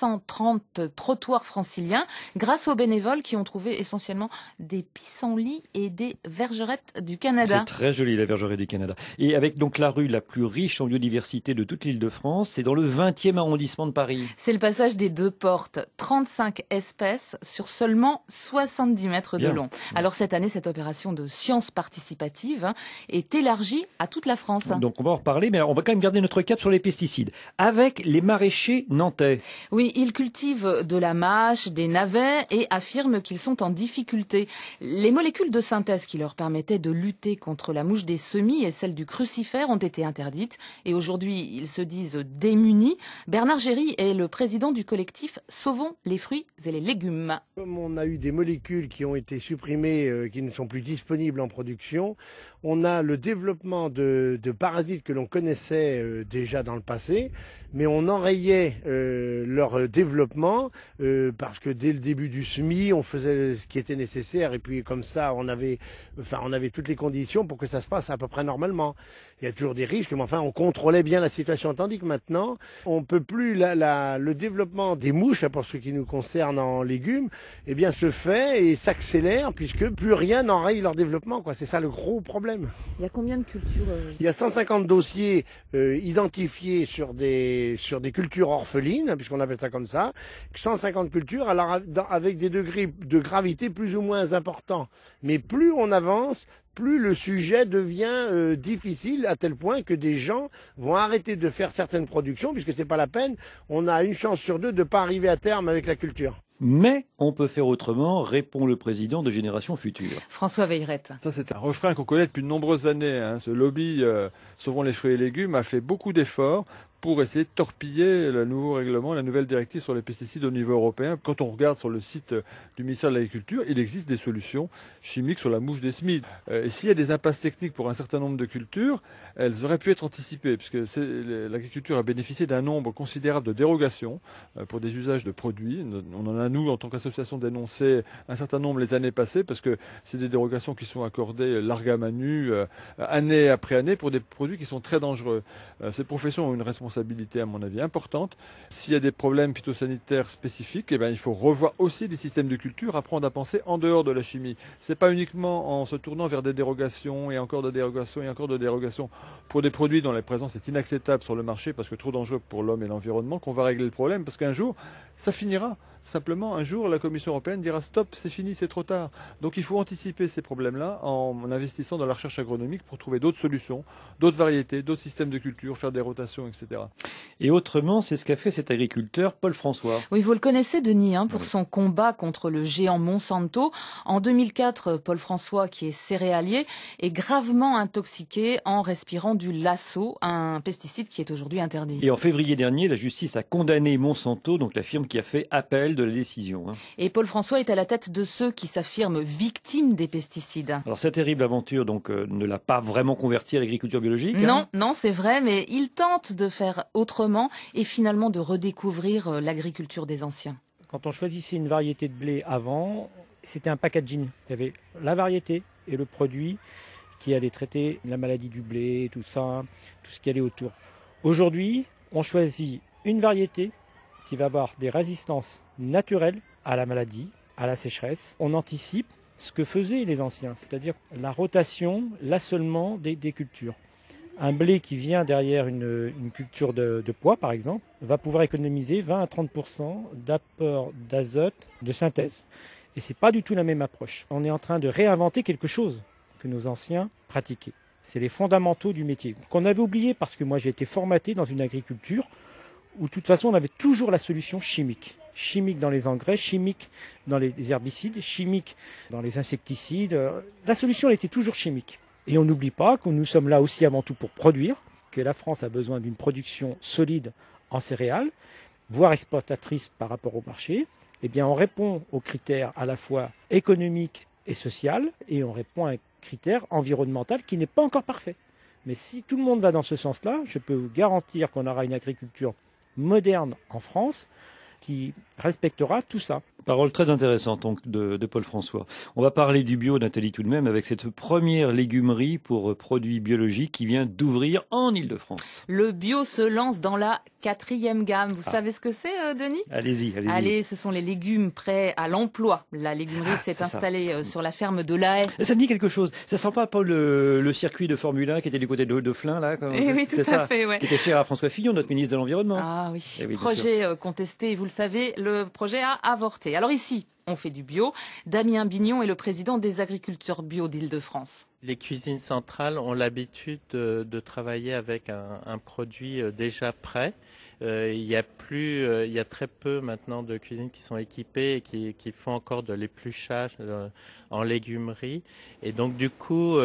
330 trottoirs franciliens grâce aux bénévoles qui ont trouvé essentiellement des pissenlits et des vergerettes du Canada. C'est très joli, la vergerie du Canada. Et avec donc la rue la plus riche en biodiversité de toute l'Île-de-France, c'est dans le 20e arrondissement de Paris. C'est le passage des Deux Portes, 35 espèces sur seulement 70 mètres de long. Alors cette année, cette opération de science participative est élargie à toute la France. Donc on va en reparler, mais on va quand même garder notre cap sur les pesticides. Avec les maraîchers nantais. Oui, ils cultivent de la mâche, des navets et affirment qu'ils sont en difficulté. Les molécules de synthèse qui leur permettaient de lutter contre la mouche des semis et celle du crucifère ont été interdites. Et aujourd'hui, ils se disent démunis. Bernard Géry est le président du collectif Sauvons les fruits et les légumes. Comme on a eu des molécules qui ont été supprimées, qui ne sont plus disponibles en production, on a le développement de parasites que l'on connaissait déjà dans le passé, mais on enrayait leur développement parce que dès le début du semis, on faisait ce qui était nécessaire et puis comme ça, on avait toutes les conditions pour que ça se passe à peu près normalement. Il y a toujours des risques, mais enfin, on contrôlait bien la situation. Tandis que maintenant, on peut plus le développement des mouches, pour ce qui nous concerne en légumes, eh bien, se fait et s'accélère puisque plus rien n'enraye leur développement, quoi. C'est ça le gros problème. Il y a combien de cultures Il y a 150 dossiers identifiés sur des cultures orphelines, puisqu'on appelle ça comme ça. 150 cultures, alors avec des degrés de gravité plus ou moins importants. Mais plus on avance, plus le sujet devient difficile à tel point que des gens vont arrêter de faire certaines productions puisque c'est pas la peine. On a une chance sur deux de pas arriver à terme avec la culture. Mais on peut faire autrement, répond le président de Génération Future. François Veillerette. Ça, c'est un refrain qu'on connaît depuis de nombreuses années. Ce lobby Sauvons les fruits et légumes a fait beaucoup d'efforts pour essayer de torpiller le nouveau règlement, la nouvelle directive sur les pesticides au niveau européen. Quand on regarde sur le site du ministère de l'Agriculture, il existe des solutions chimiques sur la mouche des semis. Et s'il y a des impasses techniques pour un certain nombre de cultures, elles auraient pu être anticipées, puisque l'agriculture a bénéficié d'un nombre considérable de dérogations pour des usages de produits. On en a, nous, en tant qu'association, dénoncé un certain nombre les années passées, parce que c'est des dérogations qui sont accordées larga manu, année après année, pour des produits qui sont très dangereux. Ces professions ont une responsabilité, à mon avis, importante. S'il y a des problèmes phytosanitaires spécifiques, eh bien, il faut revoir aussi les systèmes de culture, apprendre à penser en dehors de la chimie. C'est pas uniquement en se tournant vers des dérogations et encore de dérogations et encore de dérogations pour des produits dont la présence est inacceptable sur le marché parce que trop dangereux pour l'homme et l'environnement qu'on va régler le problème, parce qu'un jour, ça finira. Simplement, un jour, la Commission européenne dira stop, c'est fini, c'est trop tard. Donc il faut anticiper ces problèmes-là en investissant dans la recherche agronomique pour trouver d'autres solutions, d'autres variétés, d'autres systèmes de culture, faire des rotations, etc. Et autrement, c'est ce qu'a fait cet agriculteur, Paul François. Oui, vous le connaissez, Denis, pour son combat contre le géant Monsanto. En 2004, Paul François, qui est céréalier, est gravement intoxiqué en respirant du Lasso, un pesticide qui est aujourd'hui interdit. Et en février dernier, la justice a condamné Monsanto, donc la firme qui a fait appel de la décision. Et Paul François est à la tête de ceux qui s'affirment victimes des pesticides. Alors cette terrible aventure ne l'a pas vraiment converti à l'agriculture biologique. Non, c'est vrai, mais il tente de faire autrement et finalement de redécouvrir l'agriculture des anciens. Quand on choisissait une variété de blé avant, c'était un packaging. Il y avait la variété et le produit qui allait traiter la maladie du blé, tout ça, tout ce qui allait autour. Aujourd'hui, on choisit une variété qui va avoir des résistances naturelles à la maladie, à la sécheresse. On anticipe ce que faisaient les anciens, c'est-à-dire la rotation, l'assolement des cultures. Un blé qui vient derrière une culture de pois, par exemple, va pouvoir économiser 20 à 30% d'apport d'azote de synthèse. Et ce n'est pas du tout la même approche. On est en train de réinventer quelque chose que nos anciens pratiquaient. C'est les fondamentaux du métier, qu'on avait oublié parce que moi j'ai été formaté dans une agriculture où de toute façon on avait toujours la solution chimique. Chimique dans les engrais, chimique dans les herbicides, chimique dans les insecticides. La solution elle était toujours chimique. Et on n'oublie pas que nous sommes là aussi avant tout pour produire, que la France a besoin d'une production solide en céréales, voire exportatrice par rapport au marché. Eh bien, on répond aux critères à la fois économiques et sociaux, et on répond à un critère environnemental qui n'est pas encore parfait. Mais si tout le monde va dans ce sens-là, je peux vous garantir qu'on aura une agriculture moderne en France qui respectera tout ça. Parole très intéressante donc de Paul François. On va parler du bio, Nathalie, tout de même, avec cette première légumerie pour produits biologiques qui vient d'ouvrir en Île-de-France. Le bio se lance dans la 4e gamme. Vous savez ce que c'est, Denis ? Allez-y. Allez, ce sont les légumes prêts à l'emploi. La légumerie s'est installée sur la ferme de La Haye. Ça me dit quelque chose. Ça sent pas le circuit de Formule 1 qui était du côté de Flins, là Oui, tout à fait, ouais. Qui était cher à François Fillon, notre ministre de l'Environnement. Ah oui, projet contesté, vous le savez, le projet a avorté. Alors ici, on fait du bio. Damien Bignon est le président des agriculteurs bio d'Île-de-France. Les cuisines centrales ont l'habitude de travailler avec un produit déjà prêt. Il y a très peu maintenant de cuisines qui sont équipées et qui font encore de l'épluchage en légumerie. Et donc du coup,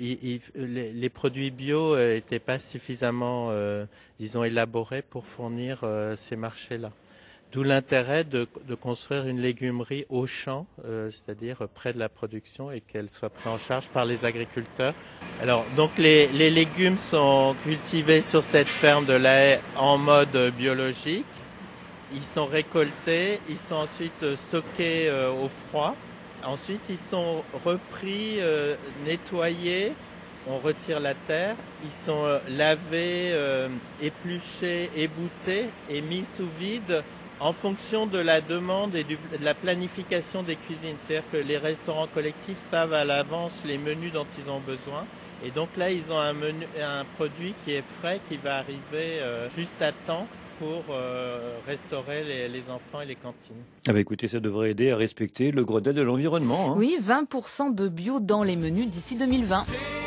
les produits bio n'étaient pas suffisamment, élaborés pour fournir ces marchés-là. D'où l'intérêt de construire une légumerie au champ, c'est-à-dire près de la production et qu'elle soit prise en charge par les agriculteurs. Alors, donc les légumes sont cultivés sur cette ferme de La Haye en mode biologique. Ils sont récoltés, ils sont ensuite stockés au froid. Ensuite, ils sont repris, nettoyés. On retire la terre, ils sont lavés, épluchés, éboutés et mis sous vide en fonction de la demande et de la planification des cuisines. C'est-à-dire que les restaurants collectifs savent à l'avance les menus dont ils ont besoin. Et donc là, ils ont un produit qui est frais, qui va arriver juste à temps pour restaurer les enfants et les cantines. Ah bah écoutez, ça devrait aider à respecter le Grenelle de l'environnement. Hein. Oui, 20% de bio dans les menus d'ici 2020.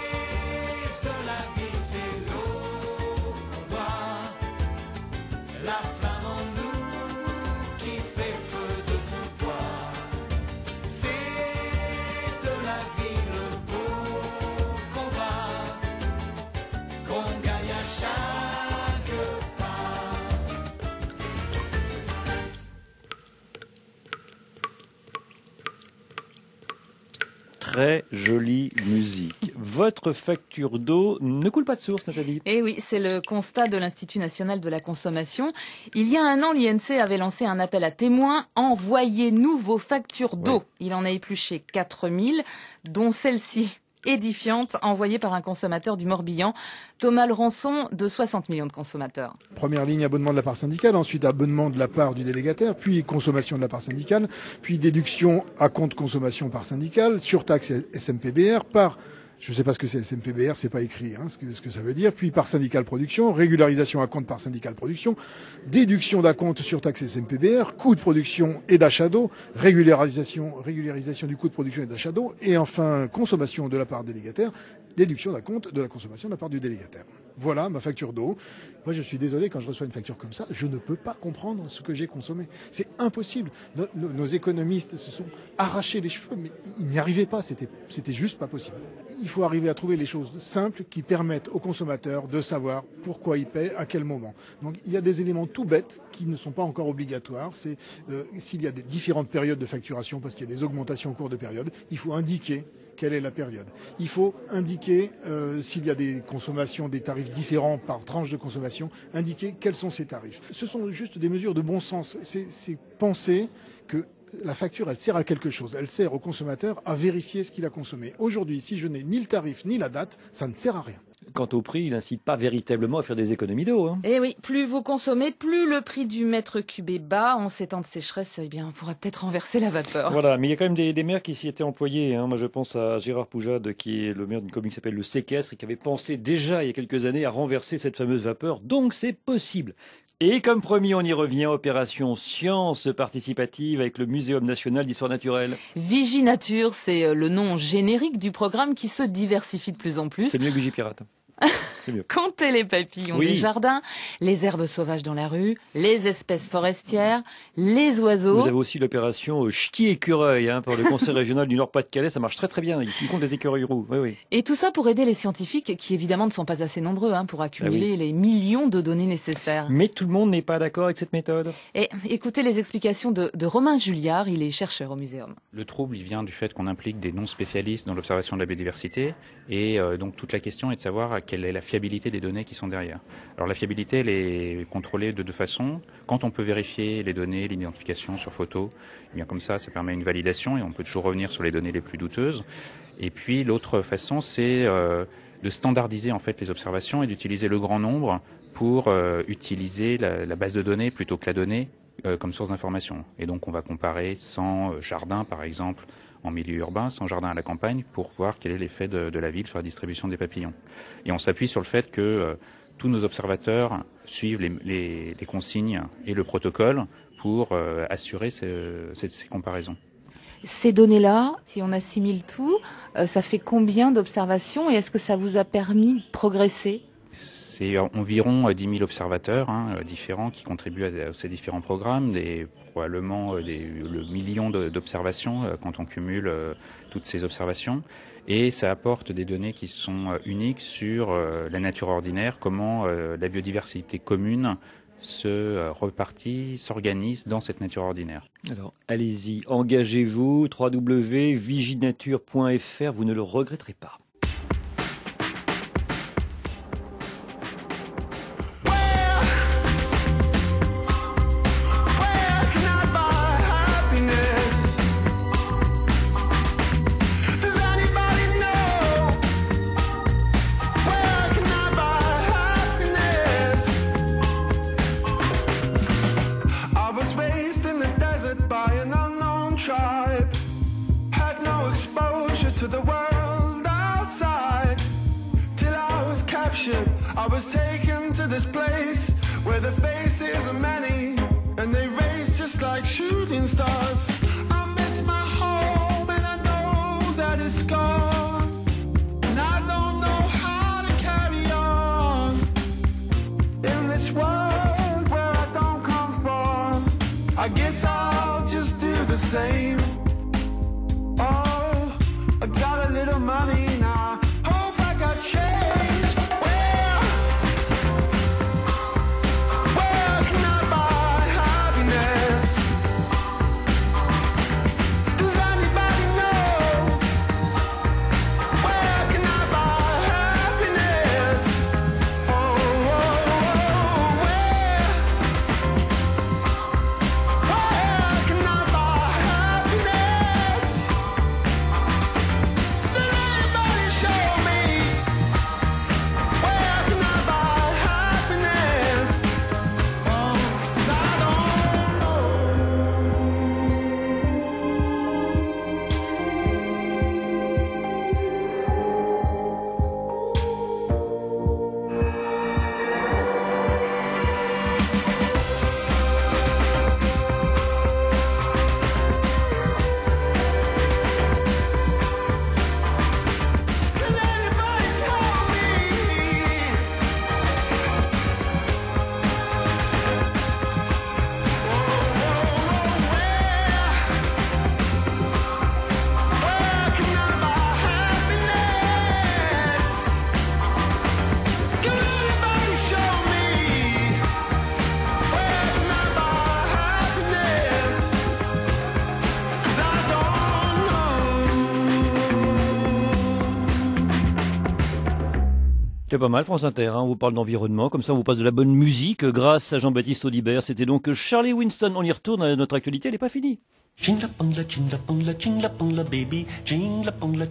Très jolie musique. Votre facture d'eau ne coule pas de source, Nathalie. Eh oui, c'est le constat de l'Institut national de la consommation. Il y a un an, l'INC avait lancé un appel à témoins. Envoyez-nous vos factures d'eau. Ouais. Il en a épluché 4000, dont celle-ci édifiante, envoyée par un consommateur du Morbihan, Thomas Lerançon, de 60 millions de consommateurs. Première ligne, abonnement de la part syndicale, ensuite abonnement de la part du délégataire, puis consommation de la part syndicale, puis déduction à compte consommation par syndicale, surtaxe SMPBR par... Je ne sais pas ce que c'est SMPBR, c'est pas écrit, ce que ça veut dire. Puis par syndical production, régularisation à compte par syndical production, déduction d'acompte sur taxe SMPBR, coût de production et d'achat d'eau, régularisation du coût de production et d'achat d'eau, et enfin consommation de la part délégataire, déduction d'acompte de la consommation de la part du délégataire. Voilà ma facture d'eau. Moi, je suis désolé, quand je reçois une facture comme ça, je ne peux pas comprendre ce que j'ai consommé. C'est impossible. Nos économistes se sont arrachés les cheveux, mais ils n'y arrivaient pas. C'était juste pas possible. Il faut arriver à trouver les choses simples qui permettent aux consommateurs de savoir pourquoi ils paient, à quel moment. Donc, il y a des éléments tout bêtes qui ne sont pas encore obligatoires. C'est s'il y a des différentes périodes de facturation, parce qu'il y a des augmentations au cours de période, il faut indiquer quelle est la période. Il faut indiquer s'il y a des consommations, des tarifs différents par tranche de consommation, indiquer quels sont ces tarifs. Ce sont juste des mesures de bon sens. C'est penser que la facture, elle sert à quelque chose. Elle sert au consommateur à vérifier ce qu'il a consommé. Aujourd'hui, si je n'ai ni le tarif ni la date, ça ne sert à rien. Quant au prix, il n'incite pas véritablement à faire des économies d'eau. Eh oui, plus vous consommez, plus le prix du mètre cube est bas. En ces temps de sécheresse, on pourrait peut-être renverser la vapeur. Voilà, mais il y a quand même des maires qui s'y étaient employés. Moi, je pense à Gérard Poujade, qui est le maire d'une commune qui s'appelle le Séquestre, et qui avait pensé déjà il y a quelques années à renverser cette fameuse vapeur. Donc, c'est possible. Et comme promis, on y revient, opération Science participative avec le Muséum national d'histoire naturelle. Viginature, c'est le nom générique du programme qui se diversifie de plus en plus. C'est mieux que Vigipirate. Comptez les papillons Oui. des jardins, les herbes sauvages dans la rue, les espèces forestières, les oiseaux. Vous avez aussi l'opération ch'ti écureuil pour le Conseil régional du Nord-Pas-de-Calais. Ça marche très très bien. Ils comptent les écureuils roux. Oui, oui. Et tout ça pour aider les scientifiques qui évidemment ne sont pas assez nombreux pour accumuler les millions de données nécessaires. Mais tout le monde n'est pas d'accord avec cette méthode. Et écoutez les explications de Romain Julliard, il est chercheur au Muséum. Le trouble, il vient du fait qu'on implique des non-spécialistes dans l'observation de la biodiversité et donc toute la question est de savoir quelle est la fiabilité des données qui sont derrière. Alors la fiabilité, elle est contrôlée de deux façons. Quand on peut vérifier les données, l'identification sur photo, eh bien comme ça permet une validation et on peut toujours revenir sur les données les plus douteuses. Et puis l'autre façon, c'est de standardiser en fait les observations et d'utiliser le grand nombre pour utiliser la base de données plutôt que la donnée comme source d'information. Et donc on va comparer 100 jardins par exemple en milieu urbain, 100 jardins à la campagne pour voir quel est l'effet de la ville sur la distribution des papillons. Et on s'appuie sur le fait que tous nos observateurs suivent les consignes et le protocole pour assurer ces comparaisons. Ces données-là, si on assimile tout, ça fait combien d'observations et est-ce que ça vous a permis de progresser ? C'est environ 10 000 observateurs différents qui contribuent à ces différents programmes, probablement le million d'observations quand on cumule toutes ces observations. Et ça apporte des données qui sont uniques sur la nature ordinaire, comment la biodiversité commune se repartit, s'organise dans cette nature ordinaire. Alors, allez-y, engagez-vous, www.viginature.fr, vous ne le regretterez pas. To the world outside, till I was captured. I was taken to this place where the faces are many and they race just like shooting stars. I miss my home and I know that it's gone, and I don't know how to carry on in this world where I don't come from. I guess I'll just do the same. I got a little money now, hope I got change. Where can I buy happiness? Does anybody know? Where can I buy happiness? Oh, where can I buy happiness? C'est pas mal, France Inter, on vous parle d'environnement, comme ça on vous passe de la bonne musique grâce à Jean-Baptiste Audibert. C'était donc Charlie Winston. On y retourne, notre actualité, elle n'est pas finie. Chingla pongla baby, chingla pongla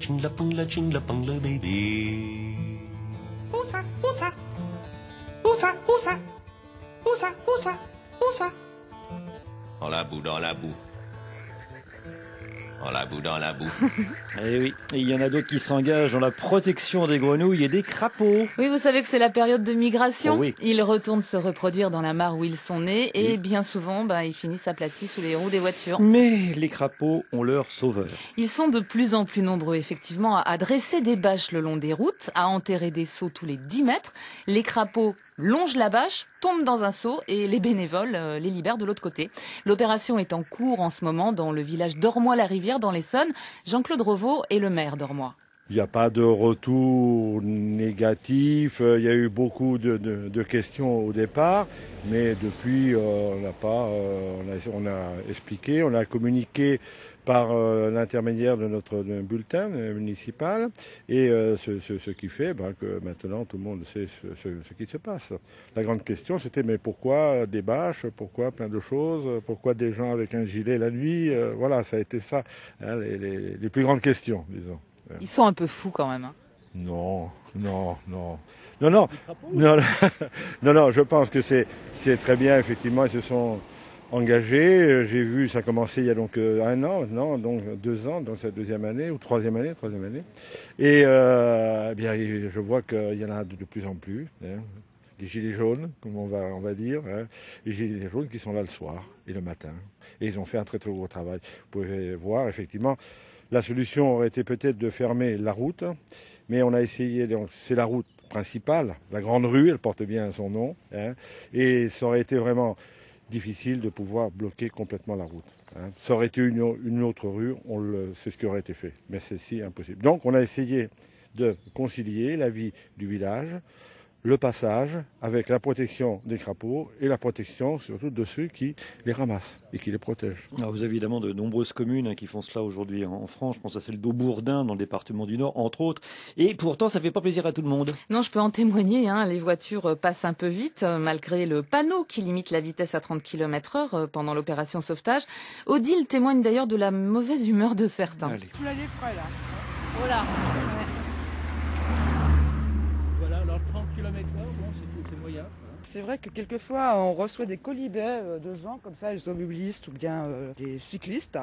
baby. Ousa, ousa, ousa, ousa, ousa, ousa, ousa. Dans la boue, dans la boue. Dans la boue, dans la boue. Et oui, et il y en a d'autres qui s'engagent dans la protection des grenouilles et des crapauds. Oui, vous savez que c'est la période de migration. Oh oui. Ils retournent se reproduire dans la mare où ils sont nés et bien souvent, ils finissent aplatis sous les roues des voitures. Mais les crapauds ont leur sauveur. Ils sont de plus en plus nombreux, effectivement, à dresser des bâches le long des routes, à enterrer des seaux tous les 10 mètres. Les crapauds longent la bâche, tombent dans un seau et les bénévoles les libèrent de l'autre côté. L'opération est en cours en ce moment dans le village d'Ormois-la-Rivière dans l'Essonne. Jean-Claude Revaux est le maire d'Ormois. Il n'y a pas de retour négatif, il y a eu beaucoup de questions au départ, mais depuis on a expliqué, on a communiqué par l'intermédiaire de notre bulletin municipal et ce qui fait que maintenant tout le monde sait ce qui se passe. La grande question c'était mais pourquoi des bâches, pourquoi plein de choses, pourquoi des gens avec un gilet la nuit, voilà ça a été ça hein, les plus grandes questions disons. Ils sont un peu fous quand même. Hein. Non, je pense que c'est très bien, effectivement, ils se sont engagés. J'ai vu, ça a commencé il y a donc 1 an maintenant, donc 2 ans, donc cette deuxième année, ou troisième année. Et bien, je vois qu'il y en a de plus en plus. Hein. Les gilets jaunes, comme on va dire, hein. Les gilets jaunes qui sont là le soir et le matin. Et ils ont fait un très très gros travail. Vous pouvez voir, effectivement, la solution aurait été peut-être de fermer la route, mais on a essayé, c'est la route principale, la grande rue, elle porte bien son nom, hein, et ça aurait été vraiment difficile de pouvoir bloquer complètement la route. Hein. Ça aurait été une autre rue, c'est ce qui aurait été fait, mais celle-ci impossible. Donc on a essayé de concilier la vie du village, le passage avec la protection des crapauds et la protection surtout de ceux qui les ramassent et qui les protègent. Alors vous avez évidemment de nombreuses communes qui font cela aujourd'hui en France. Je pense à celle d'Aubourdin dans le département du Nord, entre autres. Et pourtant, ça fait pas plaisir à tout le monde. Non, je peux en témoigner. Les voitures passent un peu vite malgré le panneau qui limite la vitesse à 30 km/h pendant l'opération sauvetage. Odile témoigne d'ailleurs de la mauvaise humeur de certains. Allez. Vous l'avez frais là. Voilà. Ouais. Voilà, alors 30 km/h, c'est moyen. C'est vrai que quelquefois on reçoit des colibets de gens comme ça, les automobilistes ou bien des cyclistes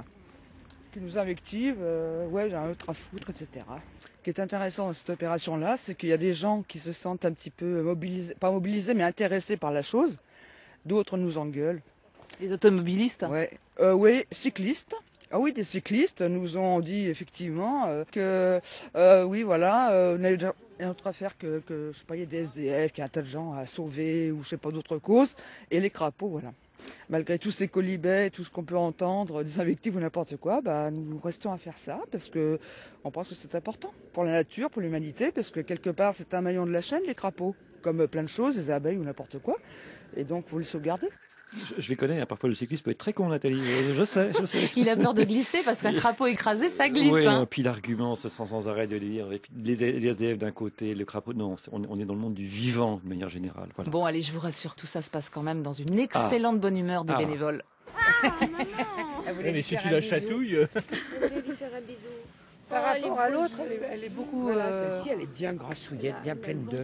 qui nous invectivent, ouais j'ai un autre à foutre, etc. Ce qui est intéressant dans cette opération-là, c'est qu'il y a des gens qui se sentent un petit peu mobilisés, pas mobilisés mais intéressés par la chose, d'autres nous engueulent. Les automobilistes ? Ouais, oui, cyclistes. Ah oui, des cyclistes nous ont dit effectivement que oui voilà, on a une autre affaire que je sais pas, il y a des SDF, qu'il y a un tas de gens à sauver ou je sais pas d'autres causes, et les crapauds, voilà. Malgré tous ces colibets, tout ce qu'on peut entendre, des invectives ou n'importe quoi, nous restons à faire ça parce que on pense que c'est important pour la nature, pour l'humanité, parce que quelque part c'est un maillon de la chaîne, les crapauds, comme plein de choses, les abeilles ou n'importe quoi, et donc faut les sauvegarder. Je les connais, parfois le cycliste peut être très con, Nathalie, je sais. Il a peur de glisser parce qu'un crapaud écrasé, ça glisse. Oui, puis l'argument, c'est sans arrêt de dire les SDF d'un côté, le crapaud, non, on est dans le monde du vivant de manière générale. Voilà. Bon, allez, je vous rassure, tout ça se passe quand même dans une excellente bonne humeur des bénévoles. Ah, maman. Mais si tu la chatouilles... Je voulais lui faire un bisou. Par rapport à l'autre, elle est beaucoup... Voilà, celle-ci, elle est bien grassouillette, bien pleine d'œufs.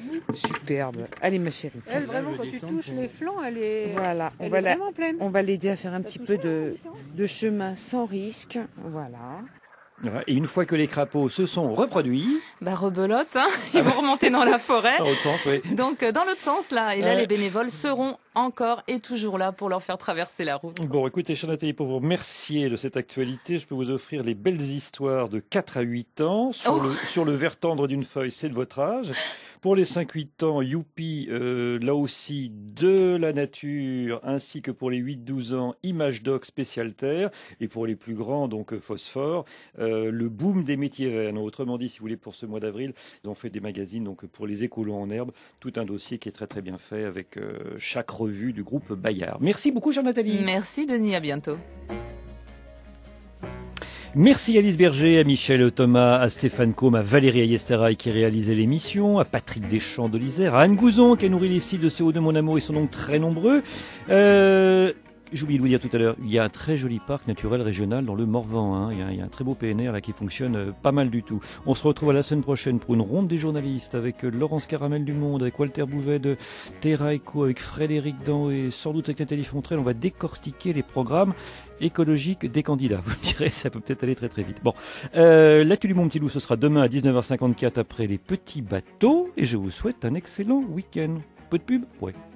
Superbe. Allez, ma chérie. Elle, vraiment, quand tu touches les flancs, elle est, voilà, elle est vraiment pleine. On va l'aider à faire un petit peu de chemin sans risque. Voilà. Et une fois que les crapauds se sont reproduits... rebelote, ils vont remonter dans la forêt. Dans l'autre sens, oui. Donc, dans l'autre sens, là. Et là, les bénévoles seront encore et toujours là pour leur faire traverser la route. Bon, écoutez, chère Nathalie, pour vous remercier de cette actualité, je peux vous offrir les belles histoires de 4 à 8 ans. Sur le vert tendre d'une feuille, c'est de votre âge. Pour les 5-8 ans, youpi, là aussi, de la nature, ainsi que pour les 8-12 ans, Image Doc spécial terre. Et pour les plus grands, donc phosphore, le boom des métiers verts. Autrement dit, si vous voulez, pour ce mois d'avril, ils ont fait des magazines donc pour les écolos en herbe. Tout un dossier qui est très très bien fait avec chaque revue du groupe Bayard. Merci beaucoup, chère Nathalie. Merci, Denis. À bientôt. Merci Alice Berger, à Michel Thomas, à Stéphane Combe, à Valérie Ayesterail qui réalisait l'émission, à Patrick Deschamps de l'Isère, à Anne Gouzon qui a nourri les sites de CO2 Mon Amour, ils sont donc très nombreux. J'ai oublié de vous dire tout à l'heure, il y a un très joli parc naturel régional dans le Morvan. Hein. Il y a un très beau PNR là qui fonctionne pas mal du tout. On se retrouve à la semaine prochaine pour une ronde des journalistes avec Laurence Caramel du Monde, avec Walter Bouvet de Terra Eco, avec Frédéric Dan et sans doute avec Nathalie Fontrel. On va décortiquer les programmes écologiques des candidats. Vous me direz, ça peut peut-être aller très très vite. Bon, l'actu du Mon Petit Loup, ce sera demain à 19h54 après les petits bateaux. Et je vous souhaite un excellent week-end. Peu de pub? Ouais.